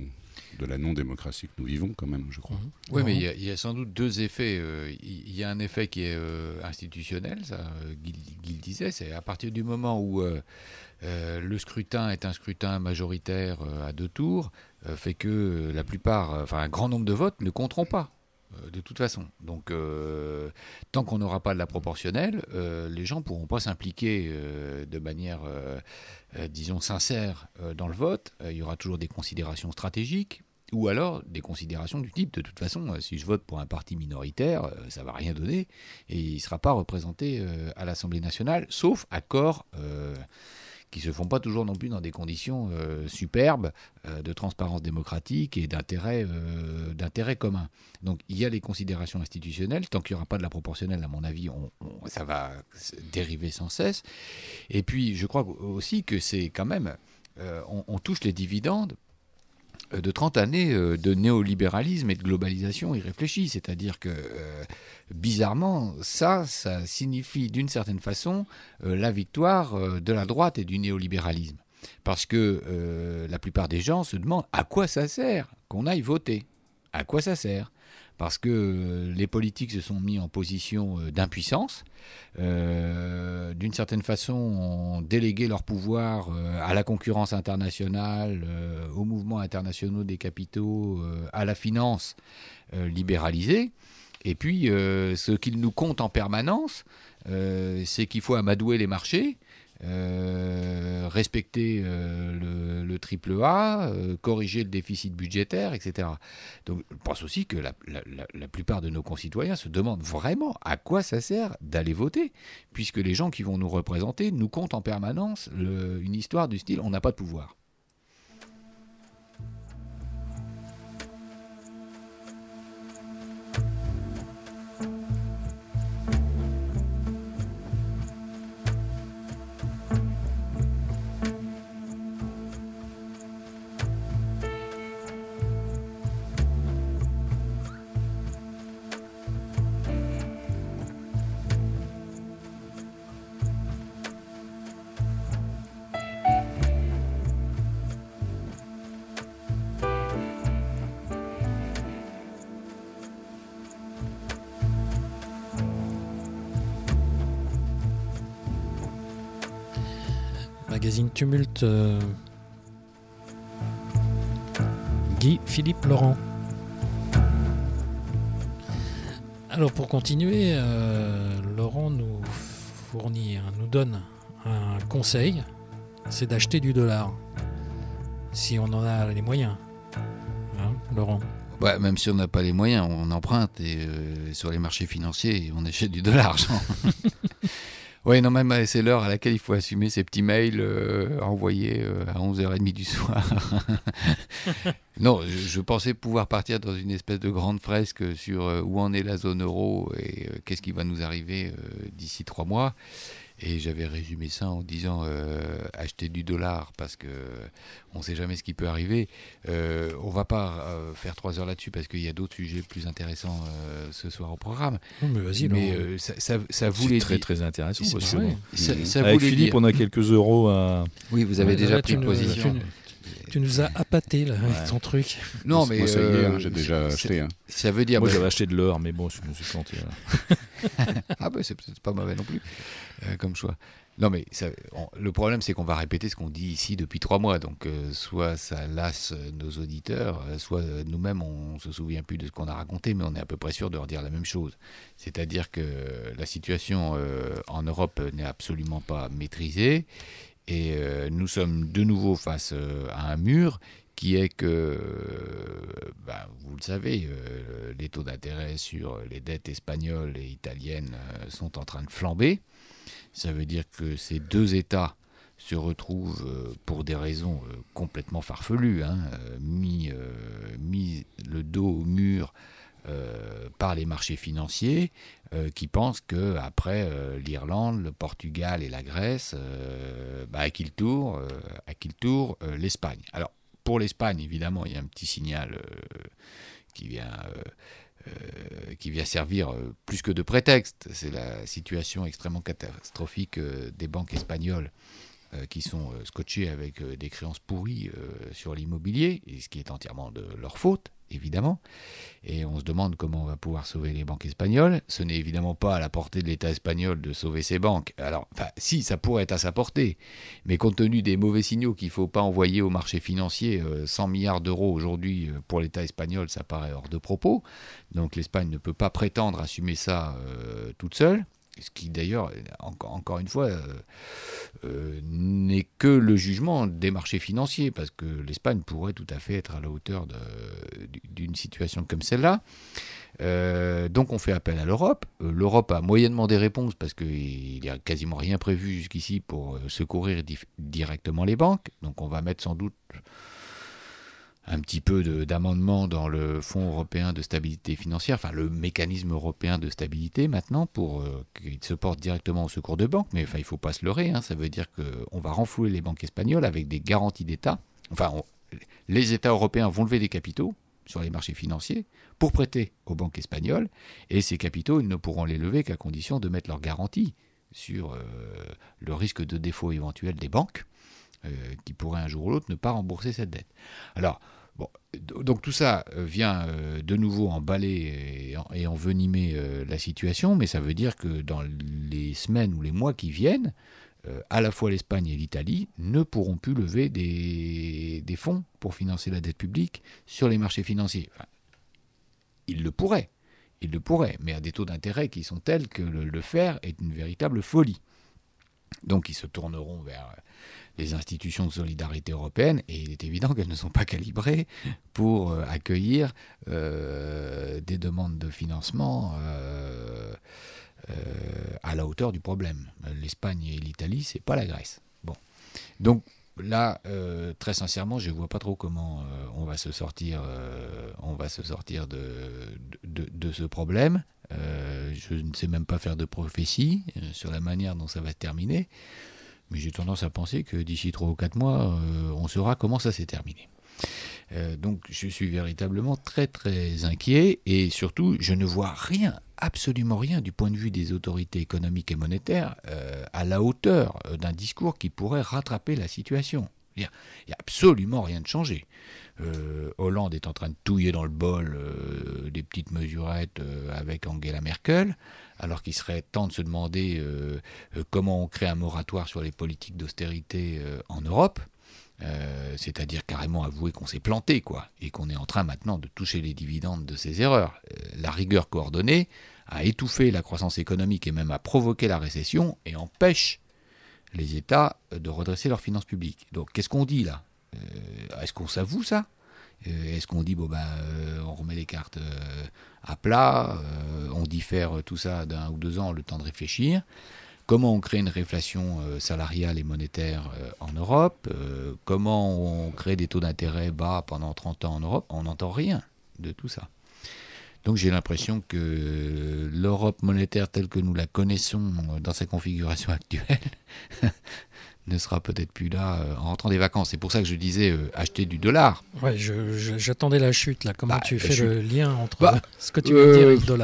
de la non-démocratie que nous vivons quand même, je crois. Oui, mais il y a sans doute deux effets. Il y a un effet qui est institutionnel, ça, Guy le disait, c'est à partir du moment où le scrutin est un scrutin majoritaire à 2 tours, fait que un grand nombre de votes ne compteront pas. De toute façon. Donc, tant qu'on n'aura pas de la proportionnelle, les gens ne pourront pas s'impliquer de manière, disons, sincère dans le vote. Il y aura toujours des considérations stratégiques ou alors des considérations du type, de toute façon, si je vote pour un parti minoritaire, ça ne va rien donner et il ne sera pas représenté à l'Assemblée nationale, sauf accord qui ne se font pas toujours non plus dans des conditions superbes de transparence démocratique et d'intérêt commun. Donc il y a les considérations institutionnelles. Tant qu'il n'y aura pas de la proportionnelle, à mon avis, ça va dériver sans cesse. Et puis je crois aussi que c'est quand même... on touche les dividendes de 30 années de néolibéralisme et de globalisation irréfléchie. C'est-à-dire que, bizarrement, ça signifie d'une certaine façon la victoire de la droite et du néolibéralisme. Parce que la plupart des gens se demandent à quoi ça sert qu'on aille voter. À quoi ça sert ? Parce que les politiques se sont mis en position d'impuissance. D'une certaine façon, ont délégué leur pouvoir à la concurrence internationale, aux mouvements internationaux des capitaux, à la finance libéralisée. Et puis, ce qu'ils nous comptent en permanence, c'est qu'il faut amadouer les marchés, respecter le triple A, corriger le déficit budgétaire, etc. Donc je pense aussi que la plupart de nos concitoyens se demandent vraiment à quoi ça sert d'aller voter, puisque les gens qui vont nous représenter nous comptent en permanence une histoire du style « on n'a pas de pouvoir ». Magazine Tumulte, Guy Philippe Laurent. Alors pour continuer, Laurent nous donne un conseil, c'est d'acheter du dollar, si on en a les moyens, hein, Laurent. Ouais, même si on n'a pas les moyens, on emprunte et sur les marchés financiers, on achète du dollar. Oui, non, même c'est l'heure à laquelle il faut assumer ces petits mails envoyés à 11h30 du soir. Non, je pensais pouvoir partir dans une espèce de grande fresque sur où en est la zone euro et qu'est-ce qui va nous arriver d'ici 3 mois. Et j'avais résumé ça en disant acheter du dollar parce que on ne sait jamais ce qui peut arriver. On ne va pas faire 3 heures là-dessus parce qu'il y a d'autres sujets plus intéressants ce soir au programme. Non, mais vas-y, ça voulait c'est très intéressant. Avec Philippe, on a quelques euros à... Oui, vous avez déjà pris position. Tu nous as appâté là, avec ton truc. Non, mais moi, ça y est, j'ai déjà acheté. Hein. Ça veut dire... Moi, j'avais acheté de l'or, mais bon, je me suis planté. Ah ben, c'est peut-être pas mauvais non plus, comme choix. Non, mais le problème, c'est qu'on va répéter ce qu'on dit ici depuis 3 mois. Donc, soit ça lasse nos auditeurs, soit nous-mêmes, on ne se souvient plus de ce qu'on a raconté, mais on est à peu près sûr de redire la même chose. C'est-à-dire que la situation en Europe n'est absolument pas maîtrisée. Et nous sommes de nouveau face à un mur qui est que, vous le savez, les taux d'intérêt sur les dettes espagnoles et italiennes sont en train de flamber. Ça veut dire que ces 2 États se retrouvent, pour des raisons complètement farfelues, mis le dos au mur par les marchés financiers qui pensent qu'après l'Irlande, le Portugal et la Grèce, à qui le tour l'Espagne. Alors, pour l'Espagne, évidemment, il y a un petit signal qui vient servir plus que de prétexte. C'est la situation extrêmement catastrophique des banques espagnoles qui sont scotchés avec des créances pourries sur l'immobilier, et ce qui est entièrement de leur faute, évidemment. Et on se demande comment on va pouvoir sauver les banques espagnoles. Ce n'est évidemment pas à la portée de l'État espagnol de sauver ses banques. Alors, si, ça pourrait être à sa portée, mais compte tenu des mauvais signaux qu'il ne faut pas envoyer au marché financier, 100 milliards d'euros aujourd'hui pour l'État espagnol, ça paraît hors de propos. Donc l'Espagne ne peut pas prétendre assumer ça toute seule. Ce qui d'ailleurs, encore une fois, n'est que le jugement des marchés financiers, parce que l'Espagne pourrait tout à fait être à la hauteur d'une situation comme celle-là. Donc on fait appel à l'Europe. L'Europe a moyennement des réponses, parce qu'il n'y a quasiment rien prévu jusqu'ici pour secourir directement les banques. Donc on va mettre sans doute un petit peu d'amendement dans le Fonds européen de stabilité financière, enfin le mécanisme européen de stabilité maintenant, pour qu'il se porte directement au secours de banques. Mais il ne faut pas se leurrer, ça veut dire qu'on va renflouer les banques espagnoles avec des garanties d'État. Les États européens vont lever des capitaux sur les marchés financiers pour prêter aux banques espagnoles, et ces capitaux, ils ne pourront les lever qu'à condition de mettre leurs garanties sur le risque de défaut éventuel des banques, qui pourraient un jour ou l'autre ne pas rembourser cette dette. Alors, donc tout ça vient de nouveau emballer et envenimer la situation, mais ça veut dire que dans les semaines ou les mois qui viennent, à la fois l'Espagne et l'Italie ne pourront plus lever des fonds pour financer la dette publique sur les marchés financiers. Ils le pourraient, mais à des taux d'intérêt qui sont tels que le faire est une véritable folie. Donc ils se tourneront vers les institutions de solidarité européenne, et il est évident qu'elles ne sont pas calibrées pour accueillir des demandes de financement à la hauteur du problème. L'Espagne et l'Italie, c'est pas la Grèce. Bon. Donc là, très sincèrement, je ne vois pas trop comment on va se sortir de ce problème. Je ne sais même pas faire de prophétie sur la manière dont ça va se terminer, mais j'ai tendance à penser que d'ici 3 ou 4 mois, on saura comment ça s'est terminé. Donc je suis véritablement très très inquiet, et surtout je ne vois rien, absolument rien du point de vue des autorités économiques et monétaires à la hauteur d'un discours qui pourrait rattraper la situation. Il n'y a absolument rien de changé. Hollande est en train de touiller dans le bol des petites mesurettes avec Angela Merkel, alors qu'il serait temps de se demander comment on crée un moratoire sur les politiques d'austérité en Europe. C'est-à-dire carrément avouer qu'on s'est planté, et qu'on est en train maintenant de toucher les dividendes de ses erreurs. La rigueur coordonnée a étouffé la croissance économique et même a provoqué la récession, et empêche les États de redresser leurs finances publiques. Donc qu'est-ce qu'on dit là ? Est-ce qu'on s'avoue ça ? Est-ce qu'on dit on remet les cartes à plat, on diffère tout ça d'1 ou 2 ans le temps de réfléchir ? Comment on crée une réflation salariale et monétaire en Europe ? Comment on crée des taux d'intérêt bas pendant 30 ans en Europe ? On n'entend rien de tout ça. Donc j'ai l'impression que l'Europe monétaire telle que nous la connaissons dans sa configuration actuelle ne sera peut-être plus là en rentrant des vacances. C'est pour ça que je disais acheter du dollar. Ouais, j'attendais la chute là. Comment tu fais le lien entre ce que tu veux dire et le dollar ?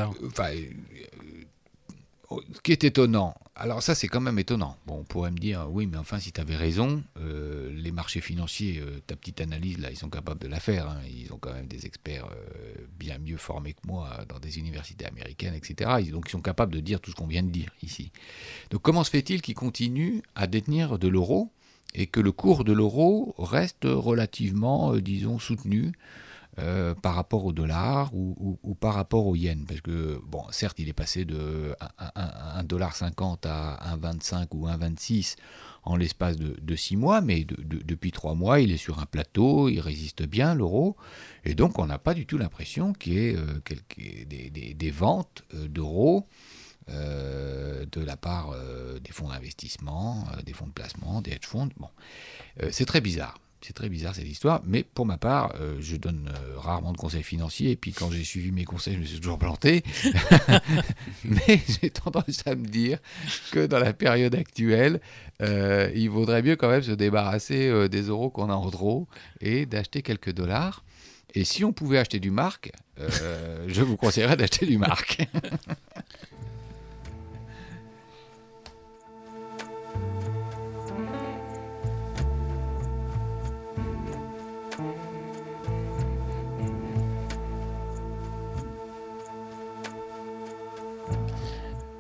Ce qui est étonnant, alors ça c'est quand même étonnant. Bon, on pourrait me dire, oui, mais enfin si tu avais raison, les marchés financiers, ta petite analyse là, ils sont capables de la faire. Ils ont quand même des experts bien mieux formés que moi dans des universités américaines, etc. Donc ils sont capables de dire tout ce qu'on vient de dire ici. Donc comment se fait-il qu'ils continuent à détenir de l'euro et que le cours de l'euro reste relativement, disons, soutenu par rapport au dollar ou par rapport au yen, parce que, bon, certes, il est passé de 1,50$ à 1,25 ou 1,26 en l'espace de 6 mois, mais depuis 3 mois, il est sur un plateau, il résiste bien, l'euro, et donc on n'a pas du tout l'impression qu'il y ait des ventes d'euros de la part des fonds d'investissement, des fonds de placement, des hedge funds. Bon, c'est très bizarre. C'est très bizarre cette histoire, mais pour ma part, je donne rarement de conseils financiers, et puis quand j'ai suivi mes conseils, je me suis toujours planté. Mais j'ai tendance à me dire que dans la période actuelle, il vaudrait mieux quand même se débarrasser des euros qu'on a en trop et d'acheter quelques dollars. Et si on pouvait acheter du mark, je vous conseillerais d'acheter du mark.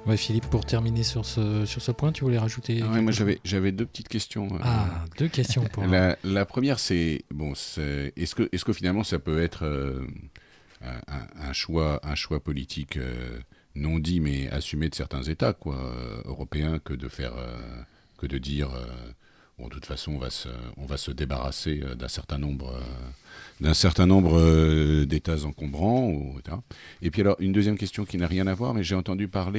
Ouais, Philippe, pour terminer sur ce point, tu voulais rajouter Moi j'avais deux petites questions. Deux questions pour la première, c'est est-ce que finalement ça peut être un choix politique non dit mais assumé de certains États européens que de dire bon, de toute façon on va se débarrasser d'un certain nombre d'États encombrants, etc. Et puis alors une deuxième question qui n'a rien à voir, mais j'ai entendu parler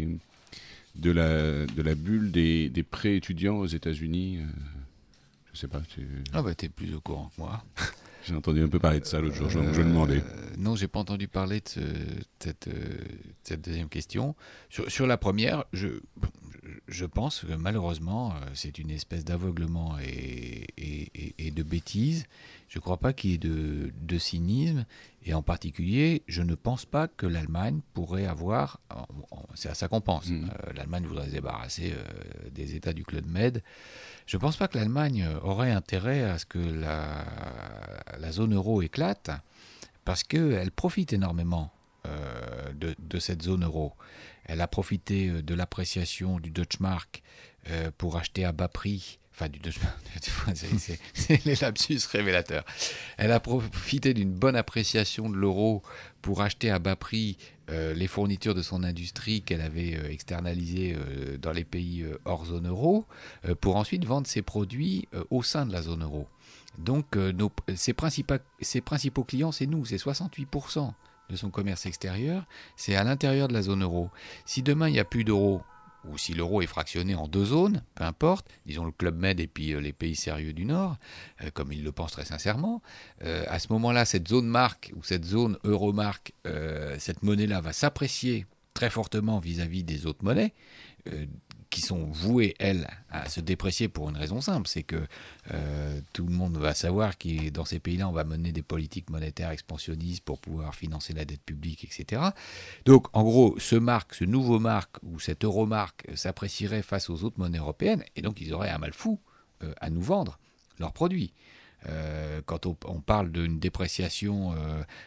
de la bulle des prêts étudiants aux États-Unis. Je sais pas. T'es plus au courant que moi. J'ai entendu un peu parler de ça l'autre jour. Je me demandais. Non, j'ai pas entendu parler de cette deuxième question. Sur la première, je pense que malheureusement, c'est une espèce d'aveuglement et de bêtise. Je ne crois pas qu'il y ait de cynisme. Et en particulier, je ne pense pas que l'Allemagne pourrait avoir... C'est à ça qu'on pense. L'Allemagne voudrait se débarrasser des États du Club Med. Je ne pense pas que l'Allemagne aurait intérêt à ce que la zone euro éclate, parce qu'elle profite énormément de cette zone euro. Elle a profité de l'appréciation du Deutschmark pour acheter à bas prix. Enfin, du Deutschmark, c'est les lapsus révélateurs. Elle a profité d'une bonne appréciation de l'euro pour acheter à bas prix les fournitures de son industrie qu'elle avait externalisées dans les pays hors zone euro, pour ensuite vendre ses produits au sein de la zone euro. Donc, ses principaux clients, c'est nous, c'est 68% de son commerce extérieur, c'est à l'intérieur de la zone euro. Si demain, il n'y a plus d'euros, ou si l'euro est fractionné en deux zones, peu importe, disons le Club Med et puis les pays sérieux du Nord, comme ils le pensent très sincèrement, à ce moment-là, cette zone marque ou cette zone euro-marque, cette monnaie-là va s'apprécier très fortement vis-à-vis des autres monnaies, qui sont vouées, elles, à se déprécier pour une raison simple, c'est que tout le monde va savoir que dans ces pays-là, on va mener des politiques monétaires expansionnistes pour pouvoir financer la dette publique, etc. Donc, en gros, ce nouveau marque, ou cette euro-marque, s'apprécierait face aux autres monnaies européennes, et donc ils auraient un mal fou à nous vendre leurs produits. Quand on parle d'une dépréciation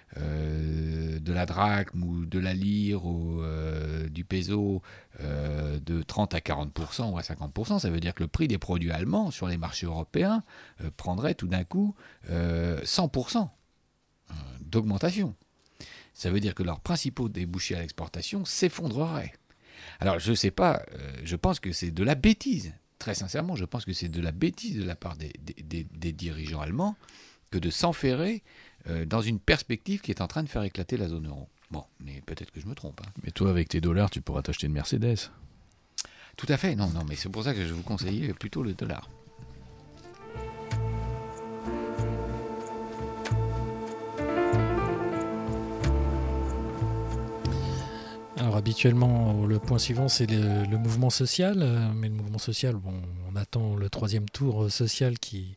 de la drachme ou de la lire ou du peso de 30 à 40% ou à 50%, ça veut dire que le prix des produits allemands sur les marchés européens prendrait tout d'un coup 100% d'augmentation. Ça veut dire que leurs principaux débouchés à l'exportation s'effondreraient. Alors je ne sais pas, je pense que c'est de la bêtise. Très sincèrement, je pense que c'est de la bêtise de la part des dirigeants allemands que de s'enferrer dans une perspective qui est en train de faire éclater la zone euro. Bon, mais peut-être que je me trompe. Mais toi, avec tes dollars, tu pourras t'acheter une Mercedes. Tout à fait, non, mais c'est pour ça que je vous conseillais plutôt le dollar. Alors habituellement, le point suivant, c'est le mouvement social. Mais le mouvement social, bon, on attend le troisième tour social qui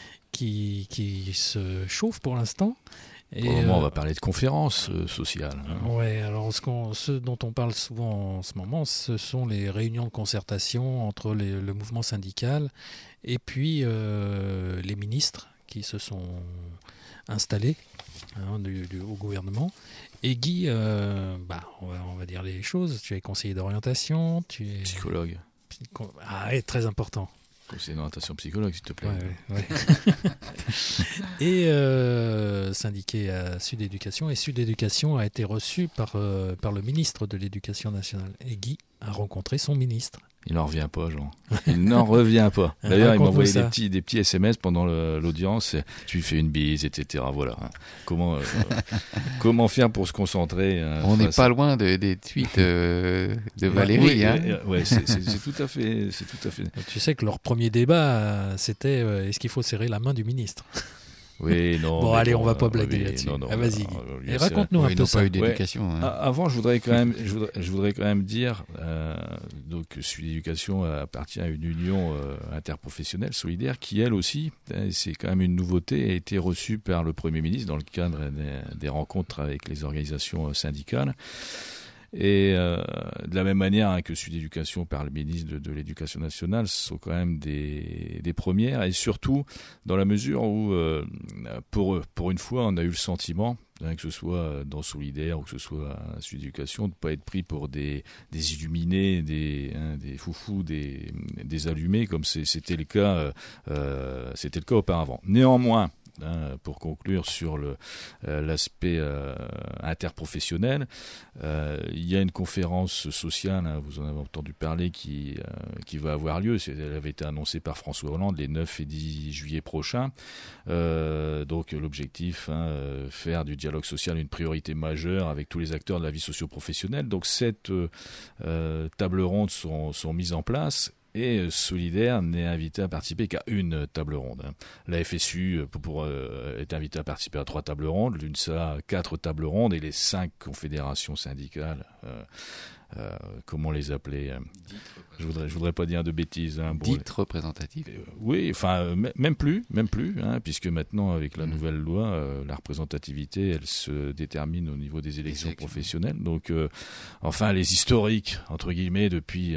se chauffe pour l'instant. Et pour le moment, on va parler de conférences sociales. Ouais, alors ce dont on parle souvent en ce moment, ce sont les réunions de concertation entre le mouvement syndical et puis les ministres qui se sont installés au gouvernement. Et Guy, on va dire les choses. Tu es conseiller d'orientation, tu es psychologue. Oui, très important. Conseiller d'orientation psychologue, s'il te plaît. Ouais. Et syndiqué à Sud Éducation. Et Sud Éducation a été reçu par le ministre de l'Éducation nationale. Et Guy a rencontré son ministre. Il n'en revient pas, Jean. Il n'en revient pas. D'ailleurs, il m'a envoyé des petits SMS pendant l'audience. Tu fais une bise, etc. Voilà. Comment faire pour se concentrer On n'est pas loin des tweets de Valérie. Oui, c'est tout à fait. Tu sais que leur premier débat, c'était est-ce qu'il faut serrer la main du ministre ? Oui, non. Bon, allez, on va pas blaguer là-dessus. Vas-y, Guy. Et raconte-nous un peu ça. Pas eu d'éducation. Ouais. Avant, je voudrais quand même dire, donc, Sud Éducation appartient à une union interprofessionnelle solidaire qui, elle aussi, c'est quand même une nouveauté, a été reçue par le Premier ministre dans le cadre des rencontres avec les organisations syndicales. Et de la même manière que Sud Éducation par le ministre de l'Éducation nationale, ce sont quand même des premières, et surtout dans la mesure où, pour une fois, on a eu le sentiment, que ce soit dans Solidaire ou que ce soit à Sud Éducation, de ne pas être pris pour des illuminés, des foufous, des allumés, comme c'était le cas auparavant. Néanmoins, pour conclure sur l'aspect interprofessionnel, il y a une conférence sociale, vous en avez entendu parler, qui va avoir lieu. Elle avait été annoncée par François Hollande les 9 et 10 juillet prochains. Donc l'objectif, faire du dialogue social une priorité majeure avec tous les acteurs de la vie socio-professionnelle. Donc cette table ronde sont mises en place. Et Solidaire n'est invité à participer qu'à une table ronde. La FSU est invitée à participer à 3 tables rondes, l'UNSA 4 tables rondes, et les 5 confédérations syndicales, comment les appeler, je voudrais pas dire de bêtises. Dites représentatives. Oui, enfin même plus, puisque maintenant avec la nouvelle loi, la représentativité, elle se détermine au niveau des élections professionnelles. Donc, enfin les historiques entre guillemets depuis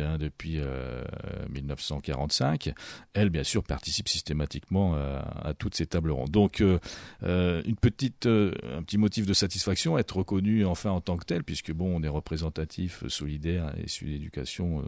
1945, elles bien sûr participent systématiquement à toutes ces tables rondes. Donc un petit motif de satisfaction, être reconnu enfin en tant que tel, puisque bon, on est représentatif Solidaire et Sud Éducation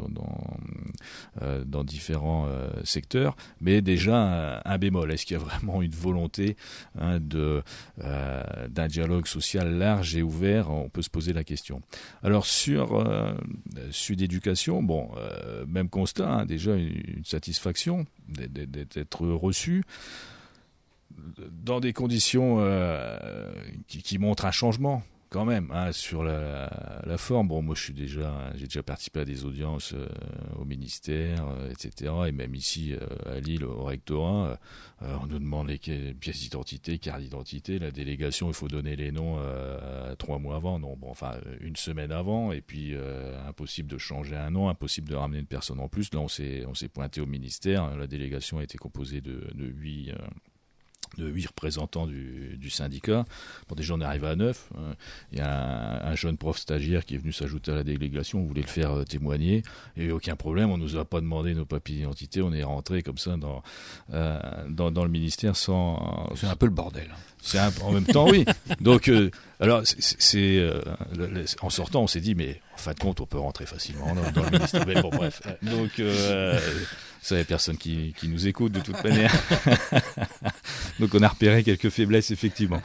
dans différents secteurs, mais déjà un bémol. Est-ce qu'il y a vraiment une volonté d'un dialogue social large et ouvert? On peut se poser la question. Alors sur Sud Éducation, bon, même constat, déjà une satisfaction d'être reçu dans des conditions qui montrent un changement. Quand même, sur la forme. Bon, moi, j'ai déjà participé à des audiences au ministère, etc. Et même ici, à Lille, au rectorat, on nous demande les pièces d'identité, carte d'identité. La délégation, il faut donner les noms 3 mois avant. Non, bon, enfin, 1 semaine avant. Et puis, impossible de changer un nom, impossible de ramener une personne en plus. Là, on s'est pointé au ministère. La délégation a été composée de 8 représentants du syndicat. Bon, déjà on est arrivé à 9. Il y a un jeune prof stagiaire qui est venu s'ajouter à la délégation, on voulait le faire témoigner. Il n'y a eu aucun problème, on ne nous a pas demandé nos papiers d'identité, on est rentré comme ça dans le ministère sans... C'est un peu le bordel. En même temps, oui. Donc, alors, en sortant, on s'est dit, mais en fin de compte, on peut rentrer facilement dans le ministère. Mais bon, bref. Donc, ça, il n'y a personne qui nous écoute de toute manière. Donc, on a repéré quelques faiblesses, effectivement.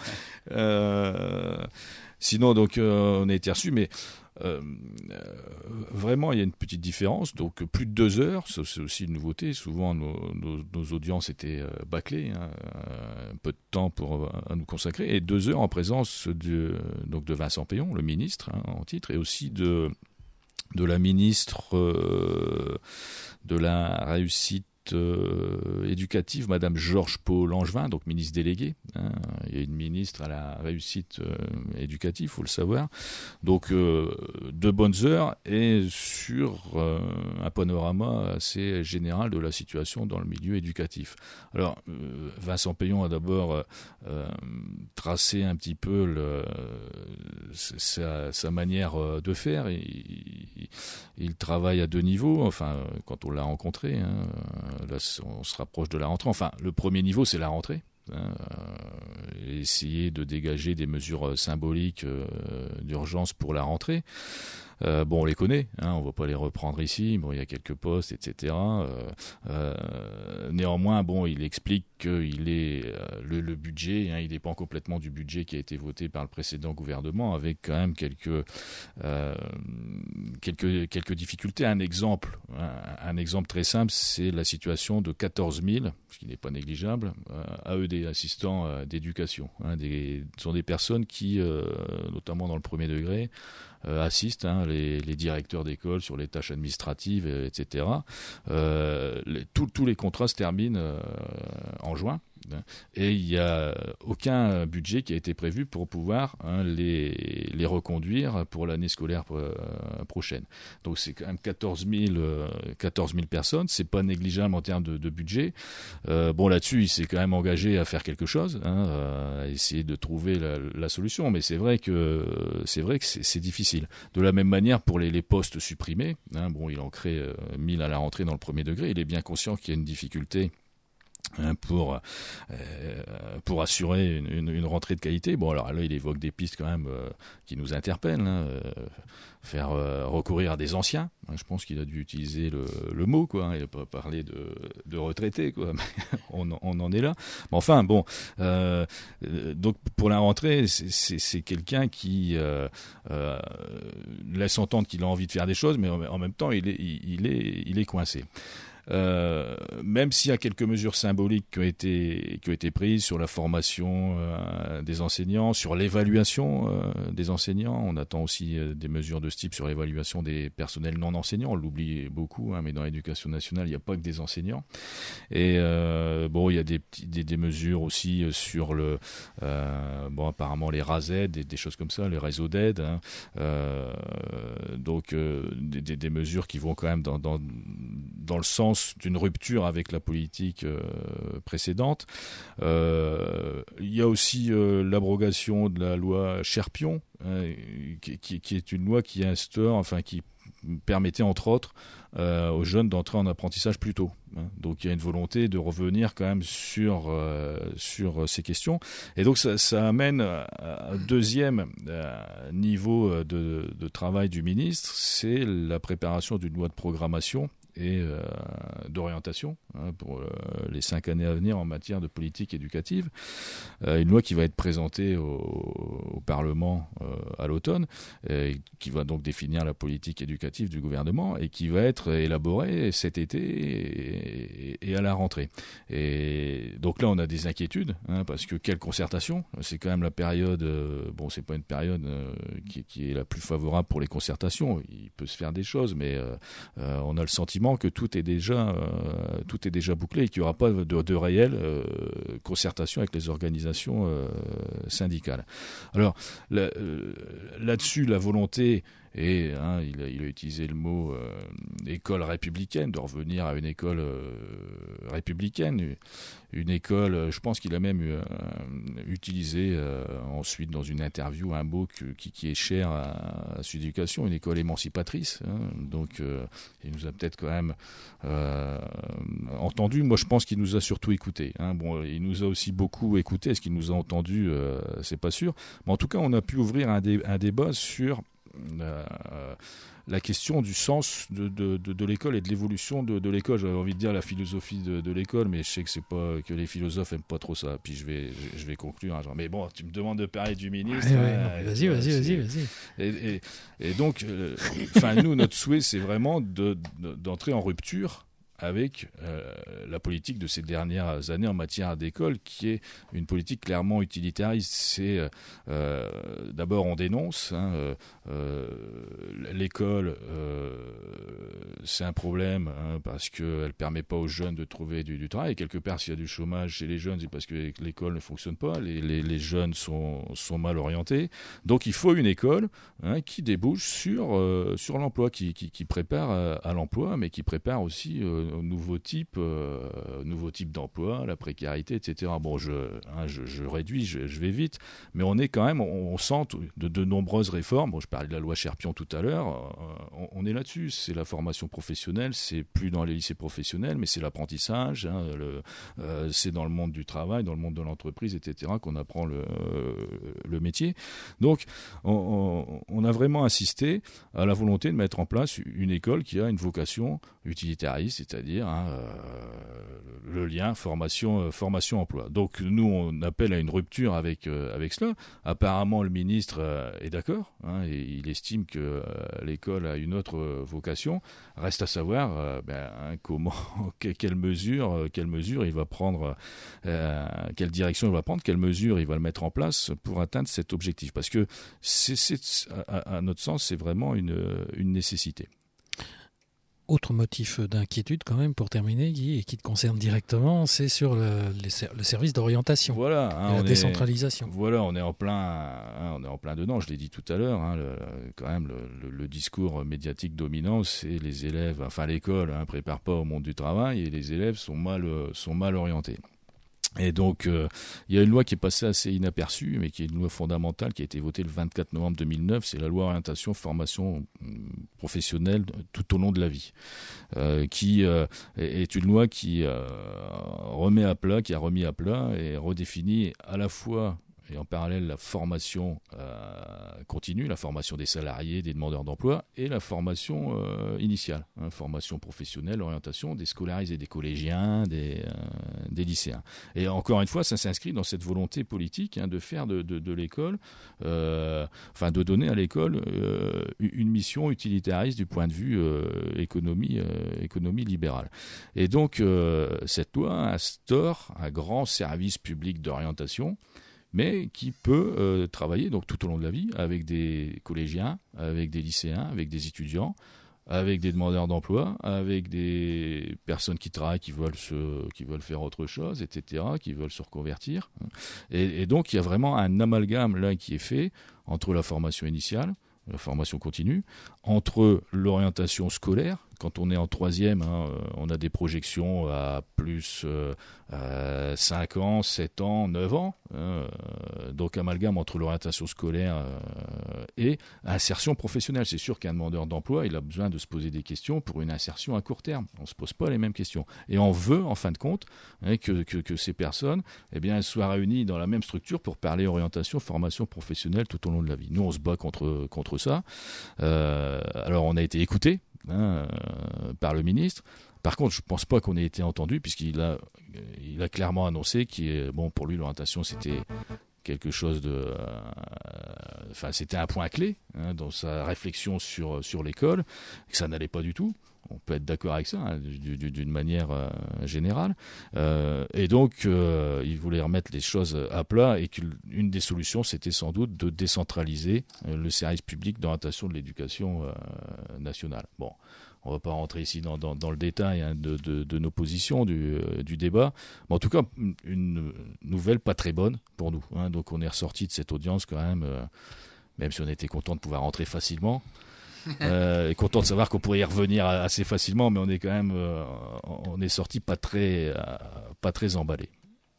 Sinon, donc, on a été reçus, mais vraiment, il y a une petite différence. Donc, plus de 2 heures, c'est aussi une nouveauté. Souvent, nos audiences étaient bâclées, un peu de temps à nous consacrer, et 2 heures en présence de Vincent Payon, le ministre, en titre, et aussi de la ministre de la réussite éducative, Madame Georges Pau-Langevin, donc ministre déléguée. Il y a une ministre à la réussite éducative, il faut le savoir. Donc, 2 bonnes heures et sur un panorama assez général de la situation dans le milieu éducatif. Alors, Vincent Payon a d'abord tracé un petit peu sa manière de faire. Il travaille à 2 niveaux, enfin, quand on l'a rencontré, là, on se rapproche de la rentrée. Enfin, le premier niveau, c'est la rentrée. Essayer de dégager des mesures symboliques d'urgence pour la rentrée. Bon, on les connaît, on ne va pas les reprendre ici. Bon, il y a quelques postes, etc. Néanmoins, bon, il explique qu'il est le budget, il dépend complètement du budget qui a été voté par le précédent gouvernement, avec quand même quelques difficultés. Un exemple très simple, c'est la situation de 14 000, ce qui n'est pas négligeable, AED, assistants d'éducation. Ce sont des personnes qui, notamment dans le premier degré, assistent les directeurs d'école sur les tâches administratives, etc. Tous les contrats se terminent en juin. Et il n'y a aucun budget qui a été prévu pour pouvoir les reconduire pour l'année scolaire prochaine. Donc c'est quand même 14 000 personnes, c'est pas négligeable en termes de budget. Là-dessus, il s'est quand même engagé à faire quelque chose, à essayer de trouver la solution, mais c'est vrai que c'est difficile. De la même manière pour les postes supprimés, il en crée 1000 à la rentrée dans le premier degré, il est bien conscient qu'il y a une difficulté pour assurer une rentrée de qualité. Alors là, il évoque des pistes quand même qui nous interpellent. Faire recourir à des anciens. Je pense qu'il a dû utiliser le mot, quoi. Il n'a pas parlé de retraités, quoi. Mais on en est là. Mais enfin, donc pour la rentrée, c'est quelqu'un qui laisse entendre qu'il a envie de faire des choses, mais en même temps, il est coincé. Même s'il y a quelques mesures symboliques qui ont été prises sur la formation des enseignants, sur l'évaluation des enseignants, on attend aussi des mesures de ce type sur l'évaluation des personnels non enseignants. On l'oublie beaucoup, mais dans l'éducation nationale, il n'y a pas que des enseignants. Et il y a des mesures aussi sur apparemment les RASED, des choses comme ça, les réseaux d'aide. Donc des mesures qui vont quand même dans le sens d'une rupture avec la politique précédente. Il y a aussi l'abrogation de la loi Cherpion, qui est une loi qui qui permettait entre autres aux jeunes d'entrer en apprentissage plus tôt. Donc il y a une volonté de revenir quand même sur ces questions. Et donc ça amène un deuxième niveau de travail du ministre, c'est la préparation d'une loi de programmation et d'orientation pour les 5 années à venir en matière de politique éducative. Une loi qui va être présentée au Parlement à l'automne, qui va donc définir la politique éducative du gouvernement et qui va être élaborée cet été et à la rentrée. Et donc là, on a des inquiétudes, parce que quelle concertation ? C'est quand même la période, c'est pas une période qui est la plus favorable pour les concertations. Il peut se faire des choses, mais on a le sentiment que tout est déjà bouclé et qu'il n'y aura pas de réelle concertation avec les organisations syndicales. Alors là-dessus, la volonté et il a utilisé le mot école républicaine, de revenir à une école républicaine, une école, je pense qu'il a même utilisé ensuite dans une interview un mot qui est cher à Sud Éducation, une école émancipatrice. Donc il nous a peut-être quand même entendu. Moi je pense qu'il nous a surtout écouté. Il nous a aussi beaucoup écouté. Est-ce qu'il nous a entendu? C'est pas sûr. Mais en tout cas, on a pu ouvrir un débat sur la question du sens de l'école et de l'évolution de l'école. J'avais envie de dire la philosophie de l'école, mais je sais que c'est pas que les philosophes aiment pas trop ça. Puis je vais conclure. Mais bon, tu me demandes de parler du ministre. Vas-y. Et donc, nous, notre souhait, c'est vraiment d'entrer en rupture avec la politique de ces dernières années en matière d'école, qui est une politique clairement utilitariste. C'est d'abord on dénonce l'école, c'est un problème parce qu'elle permet pas aux jeunes de trouver du travail. Et quelque part, s'il y a du chômage chez les jeunes, c'est parce que l'école ne fonctionne pas, les jeunes sont mal orientés. Donc il faut une école qui débouche sur l'emploi, qui prépare à l'emploi, mais qui prépare aussi au nouveau type d'emploi, la précarité, etc. Bon, je réduis, je vais vite, mais on est quand même, on sent de nombreuses réformes. Bon, je parlais de la loi Cherpion tout à l'heure, on est là-dessus. C'est la formation professionnelle, c'est plus dans les lycées professionnels, mais c'est l'apprentissage, c'est dans le monde du travail, dans le monde de l'entreprise, etc., qu'on apprend le métier. Donc, on a vraiment insisté à la volonté de mettre en place une école qui a une vocation utilitariste, c'est-à-dire le lien formation-emploi. Donc nous, on appelle à une rupture avec cela. Apparemment, le ministre est d'accord, et il estime que l'école a une autre vocation. Reste à savoir comment, quelle mesure il va prendre, quelle direction il va prendre, quelle mesure il va le mettre en place pour atteindre cet objectif. Parce que à notre sens, c'est vraiment une nécessité. autre motif d'inquiétude quand même pour terminer, Guy, et qui te concerne directement, c'est sur le service d'orientation. Voilà, et la décentralisation. Voilà, on est en plein dedans. Je l'ai dit tout à l'heure. Quand même, le discours médiatique dominant, c'est les élèves. Enfin, l'école prépare pas au monde du travail et les élèves sont mal orientés. Et donc, il y a une loi qui est passée assez inaperçue, mais qui est une loi fondamentale qui a été votée le 24 novembre 2009. C'est la loi orientation formation professionnelle tout au long de la vie, qui est une loi qui a remis à plat et redéfinit à la fois et en parallèle la formation continue, la formation des salariés, des demandeurs d'emploi, et la formation initiale, formation professionnelle, orientation des scolarisés, des collégiens, des lycéens. Et encore une fois, ça s'inscrit dans cette volonté politique de faire de l'école, de donner à l'école une mission utilitariste du point de vue économie libérale. Et donc, cette loi instaure un grand service public d'orientation, mais qui peut travailler donc tout au long de la vie avec des collégiens, avec des lycéens, avec des étudiants, avec des demandeurs d'emploi, avec des personnes qui travaillent, qui veulent faire autre chose, etc., qui veulent se reconvertir. Et donc il y a vraiment un amalgame là qui est fait entre la formation initiale, la formation continue, entre l'orientation scolaire. Quand on est en troisième, on a des projections à plus 5 ans, 7 ans, 9 ans. Donc amalgame entre l'orientation scolaire et insertion professionnelle. C'est sûr qu'un demandeur d'emploi, il a besoin de se poser des questions pour une insertion à court terme. On ne se pose pas les mêmes questions. Et on veut, en fin de compte, que ces personnes elles soient réunies dans la même structure pour parler orientation, formation professionnelle tout au long de la vie. Nous, on se bat contre ça. Alors, on a été écoutés par le ministre. Par contre, je ne pense pas qu'on ait été entendu, puisqu'il a clairement annoncé pour lui, l'orientation, c'était quelque chose c'était un point clé dans sa réflexion sur l'école, que ça n'allait pas du tout. On peut être d'accord avec ça, d'une manière générale. Et donc, il voulait remettre les choses à plat, et qu'une des solutions, c'était sans doute de décentraliser le service public d'orientation de l'éducation nationale. Bon, on ne va pas rentrer ici dans le détail de nos positions, du débat. Mais en tout cas, une nouvelle pas très bonne pour nous. Donc, on est ressorti de cette audience quand même si on était content de pouvoir rentrer facilement. Et content de savoir qu'on pourrait y revenir assez facilement, mais on est quand même on est sorti pas très emballé.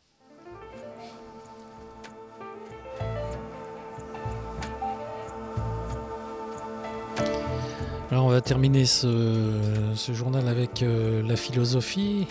Alors on va terminer ce journal avec la philosophie.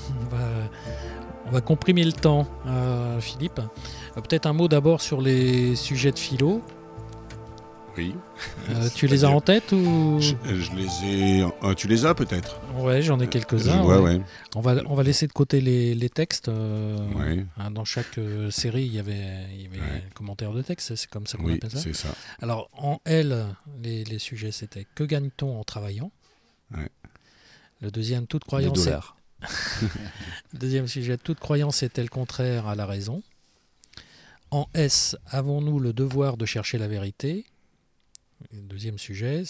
On va comprimer le temps, Philippe. Peut-être un mot d'abord sur les sujets de philo. Oui. Tu les as en tête ou je les ai. Tu les as peut-être? Ouais, j'en ai quelques-uns. Ouais. On va laisser de côté les textes. Ouais. Dans chaque série, il y avait un commentaire de texte. C'est comme ça qu'on appelle ça. Oui, c'est ça. Alors en L, les sujets c'était que gagne-t-on en travaillant? Ouais. Le deuxième, toute croyance. Les dollars. Deuxième sujet, toute croyance est-elle contraire à la raison? En S, avons-nous le devoir de chercher la vérité? Deuxième sujet,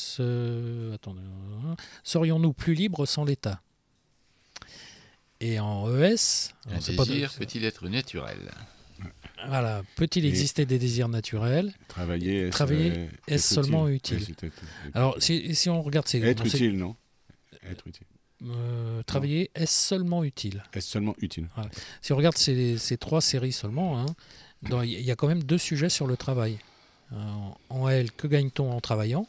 serions-nous plus libres sans l'État? Et en ES, un désir peut-il être naturel? Voilà, peut-il exister des désirs naturels? Travailler est-ce seulement utile? Alors, si on regarde être utile, non? Être utile. Travailler, est-ce seulement utile? Est-ce seulement utile? Voilà. Si on regarde ces 3 séries seulement, il y a quand même 2 sujets sur le travail. En L, que gagne-t-on en travaillant?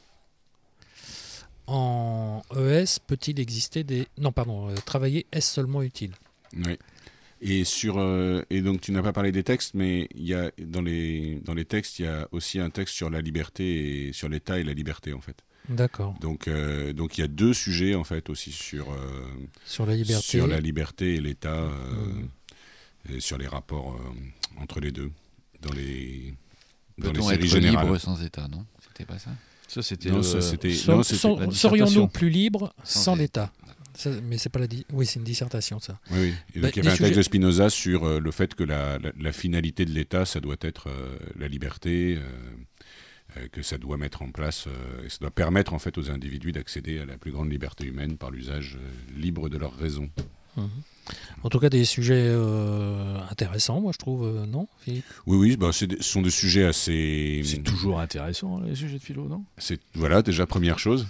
En ES, peut-il exister des... Non, pardon, travailler, est-ce seulement utile? Oui. Et donc, tu n'as pas parlé des textes, mais il y a, dans les textes, il y a aussi un texte sur la liberté, et sur l'État et la liberté, en fait. D'accord. Donc il y a 2 sujets, en fait, aussi sur la liberté. Sur la liberté et l'État, et sur les rapports entre les deux, dans les séries générales. Libre sans État, non? C'était pas ça? Ça, c'était. Serions-nous plus libres sans l'État? Mais c'est pas oui, c'est une dissertation, ça. Oui. Et donc, il y avait un texte de Spinoza sur le fait que la finalité de l'État, ça doit être la liberté, que ça doit mettre en place, et ça doit permettre en fait aux individus d'accéder à la plus grande liberté humaine par l'usage libre de leur raison. En tout cas, des sujets intéressants, moi je trouve, non, Philippe ? Oui, ce sont des sujets assez... C'est toujours intéressant, les sujets de philo, non ? Voilà, déjà, première chose.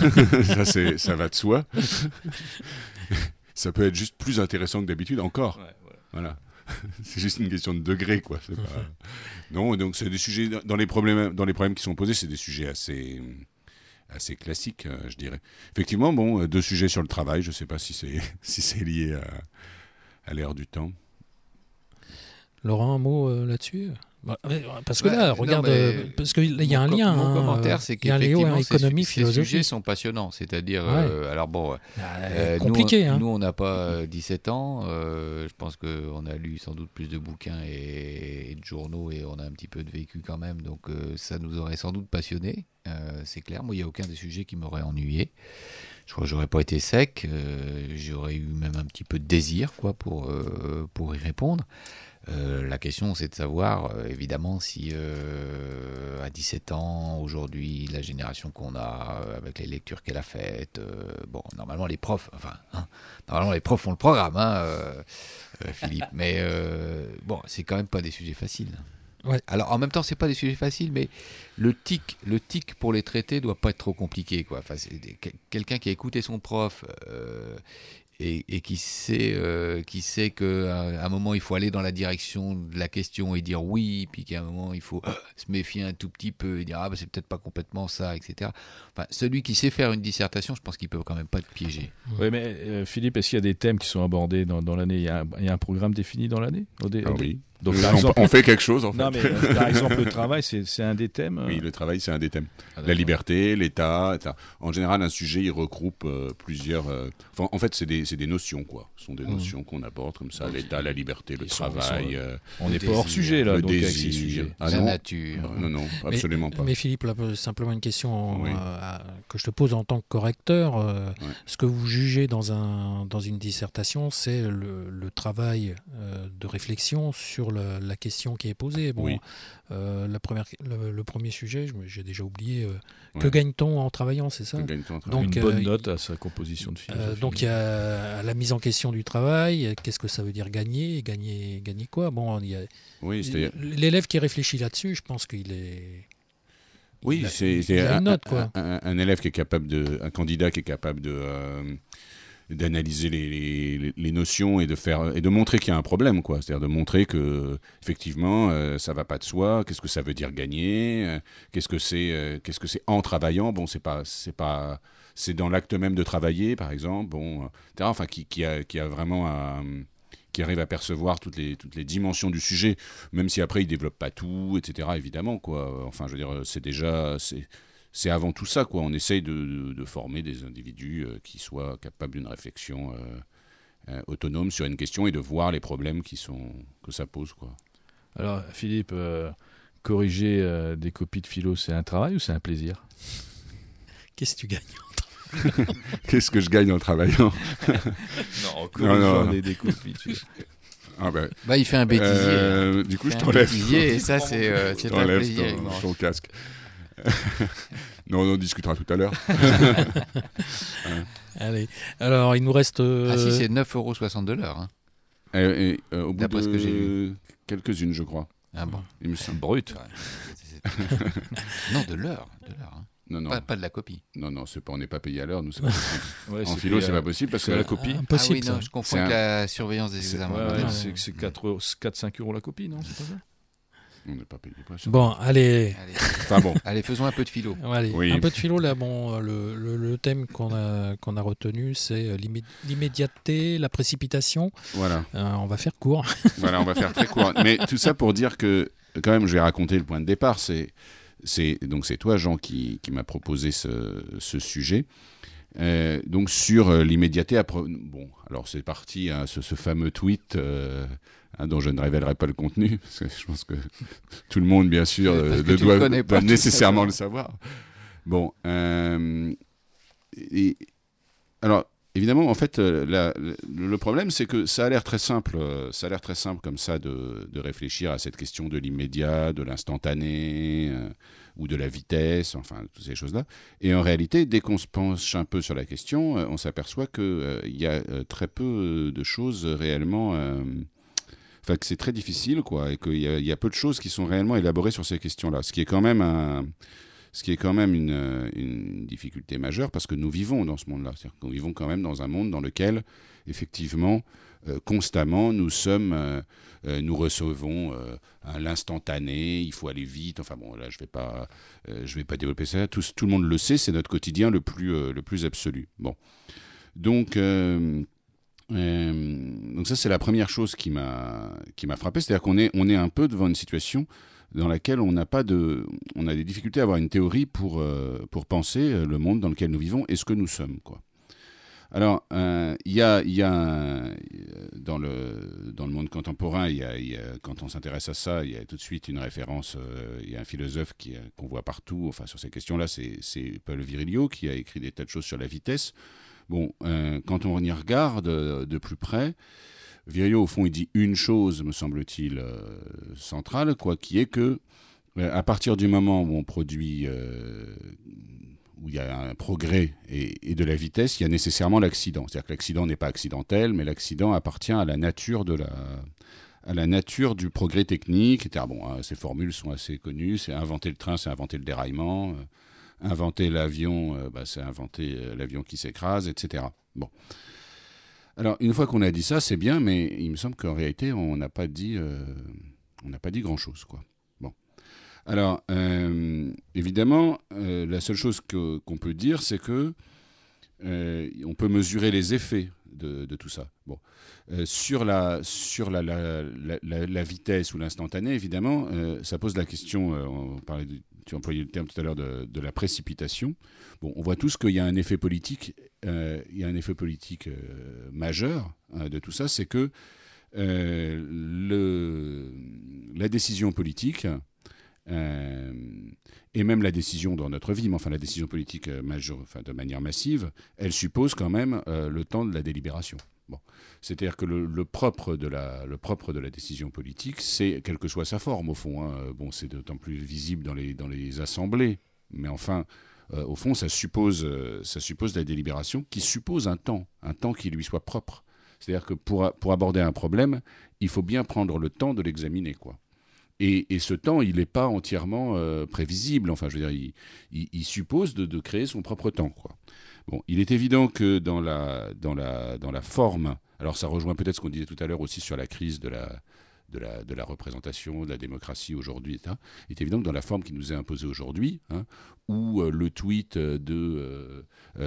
ça va de soi. Ça peut être juste plus intéressant que d'habitude, encore. Ouais. Voilà. C'est juste une question de degré, quoi. C'est pas... Non, donc c'est des sujets, dans les problèmes qui sont posés, c'est des sujets assez classique, je dirais. Effectivement, 2 sujets sur le travail, je ne sais pas si c'est lié à l'ère du temps. Laurent, un mot là-dessus ? Parce que là, regarde, parce qu'il y a un lien. Mon commentaire, c'est qu'effectivement, économie, ces sujets sont passionnants. C'est-à-dire, alors bon, compliqué. Nous, on n'a pas 17 ans. Je pense qu'on a lu sans doute plus de bouquins et de journaux, et on a un petit peu de vécu quand même. Donc, ça nous aurait sans doute passionné. C'est clair. Moi, il n'y a aucun des sujets qui m'aurait ennuyé. Je crois que j'aurais pas été sec. J'aurais eu même un petit peu de désir, quoi, pour y répondre. La question, c'est de savoir, évidemment, si à 17 ans, aujourd'hui, la génération qu'on a, avec les lectures qu'elle a faites, normalement les profs font le programme, Philippe, mais c'est quand même pas des sujets faciles. Ouais. Alors, en même temps, c'est pas des sujets faciles, mais le tic pour les traiter doit pas être trop compliqué, quoi. Enfin, c'est quelqu'un qui a écouté son prof et qui sait qu'à un moment il faut aller dans la direction de la question et dire oui, puis qu'à un moment il faut se méfier un tout petit peu et dire c'est peut-être pas complètement ça, etc. Enfin, celui qui sait faire une dissertation, je pense qu'il peut quand même pas être piégé. Oui, mais Philippe, est-ce qu'il y a des thèmes qui sont abordés dans l'année ? Il y a un programme défini dans l'année ? Oui. Donc, on fait quelque chose, en fait. Non, mais par exemple, le travail, c'est un des thèmes. Oui, le travail, c'est un des thèmes. La liberté, l'État, etc. En général, un sujet, il regroupe plusieurs... en fait, c'est des notions, quoi. Ce sont des notions qu'on aborde comme ça. L'État, la liberté, le travail... on n'est pas hors sujet, là, le donc, avec désir, ces sujets. La nature. Non, absolument pas. Mais Philippe, là, simplement une question que je te pose en tant que correcteur. Ce que vous jugez dans une dissertation, c'est le travail de réflexion sur la question qui est posée. Bon, le premier sujet, j'ai déjà oublié. Que gagne-t-on en travaillant, c'est ça ? Donc, une bonne note à sa composition de philosophie. Donc il y a la mise en question du travail. Qu'est-ce que ça veut dire gagner ? Gagner quoi ? Bon, l'élève qui réfléchit là-dessus, je pense qu'il est... Oui, c'est un élève qui est capable un candidat qui est capable d'analyser les notions et de montrer qu'il y a un problème, quoi. C'est-à-dire de montrer que effectivement ça va pas de soi. Qu'est-ce que ça veut dire gagner ? Qu'est-ce que c'est en travaillant ? Bon, c'est dans l'acte même de travailler, par exemple. Bon, etc. Enfin, qui a vraiment qui arrive à percevoir toutes les dimensions du sujet, même si après il développe pas tout, etc. Évidemment, quoi. Enfin, je veux dire, c'est avant tout ça, quoi. On essaye de former des individus qui soient capables d'une réflexion autonome sur une question et de voir les problèmes que ça pose, quoi. Alors, Philippe, corriger des copies de philo, c'est un travail ou c'est un plaisir ? Qu'est-ce que tu gagnes ? Qu'est-ce que je gagne en travaillant ? Non, en corrigeant des copies. Il fait un bêtisier. Du coup, je t'enlève. Et ça, c'est un plaisir. Ton casque. Non, on en discutera tout à l'heure. Allez, alors il nous reste... si, c'est 9,60 € de l'heure. Au bout de ce que j'ai lu. Quelques-unes, je crois. Ah bon ? Il me semble. Brut. Non, de l'heure. Non. Pas de la copie. Non, on n'est pas payé à l'heure, nous, c'est pas possible. En philo, c'est pas possible parce que la copie. Impossible, non, je confonds avec la surveillance des examens. C'est 4-5 € la copie, non ? C'est pas ça ? On n'est pas payé pour ça. Bon, allez. Enfin, bon. Allez, faisons un peu de philo. Allez, un peu de philo, là. Bon, le thème qu'on a retenu, c'est l'immédiateté, la précipitation. Voilà. On va faire court. Voilà, on va faire très court. Mais tout ça pour dire que, quand même, je vais raconter le point de départ. Donc c'est toi, Jean, qui m'a proposé ce sujet. Donc sur l'immédiateté. Bon, alors c'est parti, hein, ce fameux tweet dont je ne révélerai pas le contenu, parce que je pense que tout le monde, bien sûr, doit nécessairement le savoir. Bon, alors évidemment, en fait, le problème, c'est que ça a l'air très simple. Ça a l'air très simple comme ça de réfléchir à cette question de l'immédiat, de l'instantané, ou de la vitesse, enfin toutes ces choses-là. Et en réalité, dès qu'on se penche un peu sur la question, on s'aperçoit qu'il y a très peu de choses réellement... Enfin, que c'est très difficile, quoi, et qu'il y a peu de choses qui sont réellement élaborées sur ces questions-là. Ce qui est quand même une difficulté majeure, parce que nous vivons dans ce monde-là. C'est-à-dire que nous vivons quand même dans un monde dans lequel, effectivement, constamment, nous recevons à l'instantané, il faut aller vite. Enfin bon, là, je vais pas développer ça. Tout le monde le sait, c'est notre quotidien le plus absolu. Bon, donc ça, c'est la première chose qui m'a frappé, c'est-à-dire qu'on est un peu devant une situation dans laquelle on a des difficultés à avoir une théorie pour penser le monde dans lequel nous vivons et ce que nous sommes, quoi. Alors, il y a dans le monde contemporain, quand on s'intéresse à ça, il y a tout de suite une référence. Il y a un philosophe qu'on voit partout, enfin sur ces questions-là, c'est Paul Virilio, qui a écrit des tas de choses sur la vitesse. Bon, quand on y regarde de plus près, Virilio, au fond, il dit une chose, me semble-t-il, centrale, quoi, qui est que à partir du moment où on produit, où il y a un progrès et de la vitesse, il y a nécessairement l'accident. C'est-à-dire que l'accident n'est pas accidentel, mais l'accident appartient à la nature du progrès technique, etc. Bon, ces formules sont assez connues. C'est inventer le train, c'est inventer le déraillement. Inventer l'avion, c'est inventer l'avion qui s'écrase, etc. Bon. Alors, une fois qu'on a dit ça, c'est bien, mais il me semble qu'en réalité, on n'a pas dit grand-chose, quoi. Bon. Alors, évidemment, la seule chose qu'on peut dire, c'est que on peut mesurer les effets de tout ça. Bon. Sur la vitesse ou l'instantané, évidemment, ça pose la question, tu employais le terme tout à l'heure de la précipitation. Bon, on voit tous qu'il y a un effet politique, majeur de tout ça, c'est que la décision politique et même la décision dans notre vie, mais enfin la décision politique majeure, enfin de manière massive, elle suppose quand même le temps de la délibération. Bon. C'est-à-dire que le propre de la décision politique, c'est, quelle que soit sa forme, au fond, hein, bon, c'est d'autant plus visible dans les assemblées, mais enfin, au fond, ça suppose la délibération qui suppose un temps qui lui soit propre. C'est-à-dire que pour aborder un problème, il faut bien prendre le temps de l'examiner, quoi. Et ce temps, il n'est pas entièrement prévisible. Enfin, je veux dire, il suppose de créer son propre temps, quoi. Bon, il est évident que dans la forme, alors ça rejoint peut-être ce qu'on disait tout à l'heure aussi sur la crise de la représentation, de la démocratie aujourd'hui, etc. Il est évident que dans la forme qui nous est imposée aujourd'hui, hein, où le tweet de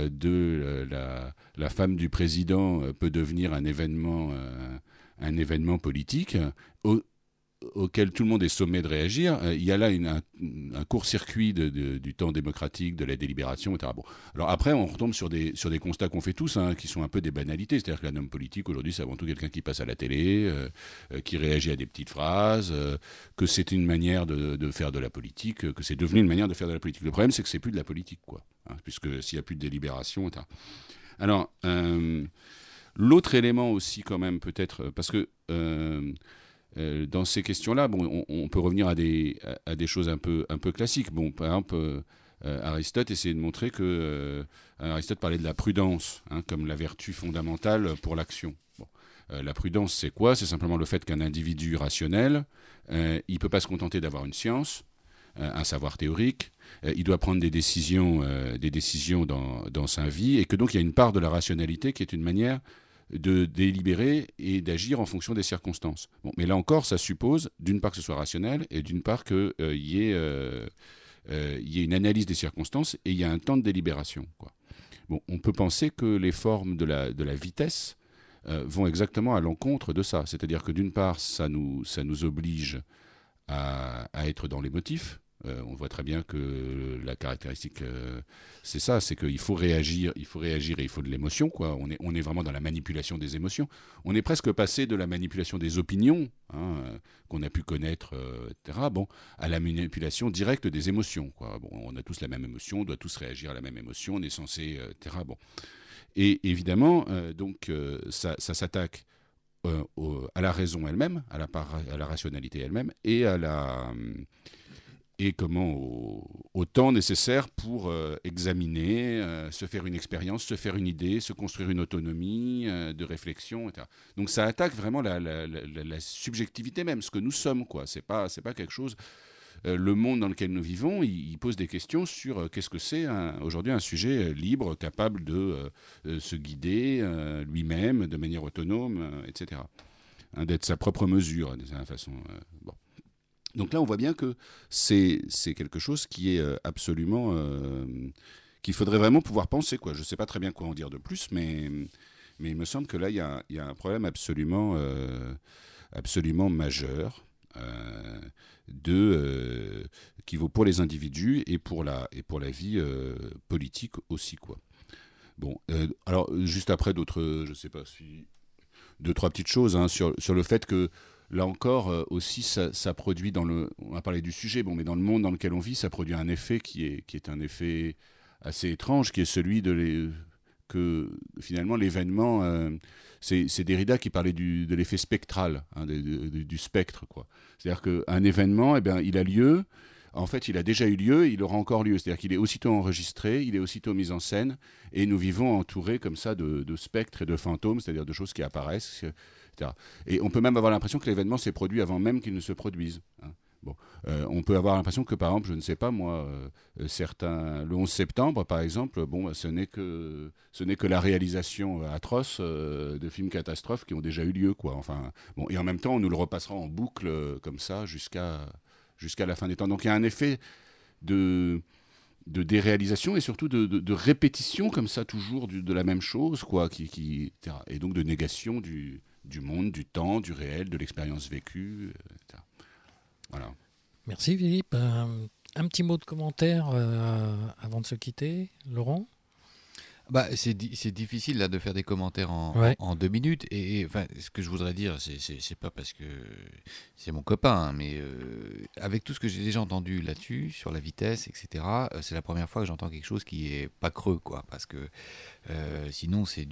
la femme du président peut devenir un événement politique, auquel tout le monde est sommé de réagir, il y a là un court-circuit du temps démocratique, de la délibération, etc. Bon. Alors après, on retombe sur des constats qu'on fait tous, hein, qui sont un peu des banalités. C'est-à-dire que l'un homme politique, aujourd'hui, c'est avant tout quelqu'un qui passe à la télé, qui réagit à des petites phrases, que c'est une manière de faire de la politique, que c'est devenu une manière de faire de la politique. Le problème, c'est que c'est plus de la politique, quoi, hein, puisque s'il n'y a plus de délibération, etc. Alors, l'autre élément aussi, quand même, peut-être, parce que... dans ces questions-là, bon, on peut revenir à des choses un peu classiques. Bon, par exemple, Aristote essayait de montrer que Aristote parlait de la prudence, hein, comme la vertu fondamentale pour l'action. Bon, la prudence, c'est quoi ? C'est simplement le fait qu'un individu rationnel, il peut pas se contenter d'avoir une science, un savoir théorique. Il doit prendre des décisions dans sa vie, et que donc il y a une part de la rationalité qui est une manière de délibérer et d'agir en fonction des circonstances. Bon, mais là encore, ça suppose, d'une part, que ce soit rationnel, et d'une part, qu'il y ait une analyse des circonstances, et il y a un temps de délibération, quoi. Bon, on peut penser que les formes de la vitesse vont exactement à l'encontre de ça. C'est-à-dire que, d'une part, ça nous oblige à être dans l'émotif. On voit très bien que la caractéristique, c'est ça, c'est qu'il faut réagir et il faut de l'émotion, quoi. On est vraiment dans la manipulation des émotions. On est presque passé de la manipulation des opinions, hein, qu'on a pu connaître, etc., bon, à la manipulation directe des émotions, quoi. Bon, on a tous la même émotion, on doit tous réagir à la même émotion, on est censé, etc., bon. Et évidemment, donc, ça s'attaque à la raison elle-même, à la rationalité elle-même, et à et au temps nécessaire pour examiner, se faire une expérience, se faire une idée, se construire une autonomie de réflexion, etc. Donc ça attaque vraiment la subjectivité même, ce que nous sommes, quoi. C'est pas quelque chose... le monde dans lequel nous vivons, il pose des questions sur qu'est-ce que c'est aujourd'hui un sujet libre, capable de se guider lui-même de manière autonome, etc. D'être sa propre mesure, d'une certaine façon. Bon. Donc là, on voit bien que c'est quelque chose qui est absolument... qu'il faudrait vraiment pouvoir penser, quoi. Je ne sais pas très bien quoi en dire de plus, mais il me semble que là, il y a un problème absolument majeur qui vaut pour les individus et pour la vie politique aussi, quoi. Bon, alors, juste après, je ne sais pas si... 2-3 petites choses sur le fait que là encore aussi ça produit on va parler du sujet, mais dans le monde dans lequel on vit, ça produit un effet qui est un effet assez étrange, qui est celui que finalement l'événement, c'est Derrida qui parlait de l'effet spectral, du spectre, quoi. C'est-à-dire qu'un événement, il a lieu. En fait, il a déjà eu lieu, il aura encore lieu. C'est-à-dire qu'il est aussitôt enregistré, il est aussitôt mis en scène, et nous vivons entourés comme ça de spectres et de fantômes, c'est-à-dire de choses qui apparaissent, etc. Et on peut même avoir l'impression que l'événement s'est produit avant même qu'il ne se produise. Bon. On peut avoir l'impression que, par exemple, je ne sais pas moi, le 11 septembre, par exemple, ce n'est que la réalisation atroce de films catastrophes qui ont déjà eu lieu, quoi. Enfin, bon, et en même temps, on nous le repassera en boucle comme ça jusqu'à la fin des temps. Donc il y a un effet de déréalisation et surtout de répétition comme ça, toujours de la même chose, quoi, etc. Et donc de négation du monde, du temps, du réel, de l'expérience vécue, etc. Voilà. Merci Philippe. Un petit mot de commentaire avant de se quitter, Laurent ? C'est difficile là de faire des commentaires en 2 minutes, et enfin, ce que je voudrais dire, c'est pas parce que c'est mon copain, mais avec tout ce que j'ai déjà entendu là-dessus, sur la vitesse, etc., c'est la première fois que j'entends quelque chose qui est pas creux, quoi, parce que sinon c'est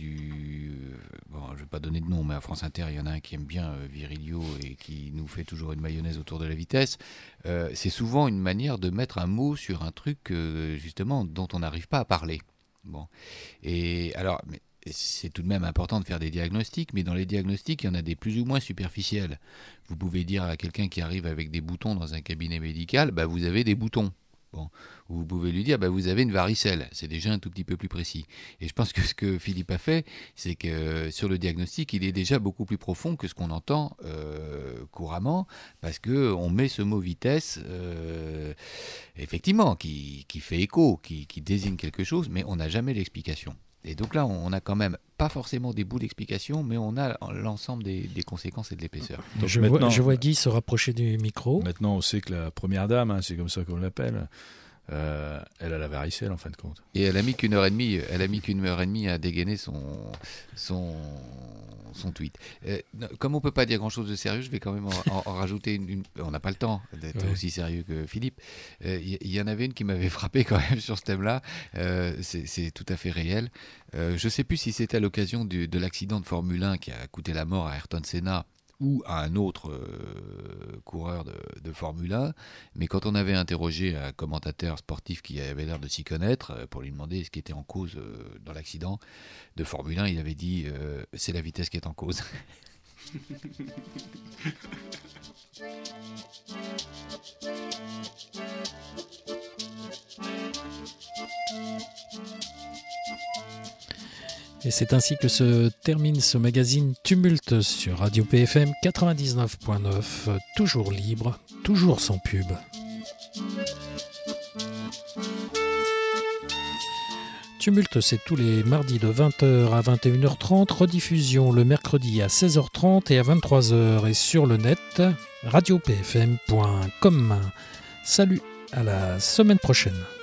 je vais pas donner de nom, mais à France Inter il y en a un qui aime bien Virilio et qui nous fait toujours une mayonnaise autour de la vitesse. C'est souvent une manière de mettre un mot sur un truc justement dont on n'arrive pas à parler. Bon, et alors, c'est tout de même important de faire des diagnostics, mais dans les diagnostics, il y en a des plus ou moins superficiels. Vous pouvez dire à quelqu'un qui arrive avec des boutons dans un cabinet médical, vous avez des boutons. Bon, vous pouvez lui dire, vous avez une varicelle. C'est déjà un tout petit peu plus précis. Et je pense que ce que Philippe a fait, c'est que sur le diagnostic, il est déjà beaucoup plus profond que ce qu'on entend couramment, parce qu'on met ce mot vitesse, effectivement, qui fait écho, qui désigne quelque chose, mais on n'a jamais l'explication. Et donc là, on n'a quand même pas forcément des bouts d'explication, mais on a l'ensemble des conséquences et de l'épaisseur. Donc je vois Guy se rapprocher du micro. Maintenant, on sait que la première dame, c'est comme ça qu'on l'appelle, elle a la varicelle en fin de compte. Et elle a mis qu'une heure et demie à dégainer son tweet. Comme on peut pas dire grand-chose de sérieux, je vais quand même en rajouter une. On n'a pas le temps d'être aussi sérieux que Philippe. Il y en avait une qui m'avait frappé quand même sur ce thème-là. C'est tout à fait réel. Je sais plus si c'était à l'occasion de l'accident de Formule 1 qui a coûté la mort à Ayrton Senna ou à un autre coureur de Formule 1, mais quand on avait interrogé un commentateur sportif qui avait l'air de s'y connaître pour lui demander ce qui était en cause dans l'accident de Formule 1, il avait dit c'est la vitesse qui est en cause. Et c'est ainsi que se termine ce magazine Tumulte sur Radio PFM 99.9, toujours libre, toujours sans pub. Tumulte, c'est tous les mardis de 20h à 21h30, rediffusion le mercredi à 16h30 et à 23h, et sur le net, radiopfm.com. Salut, à la semaine prochaine.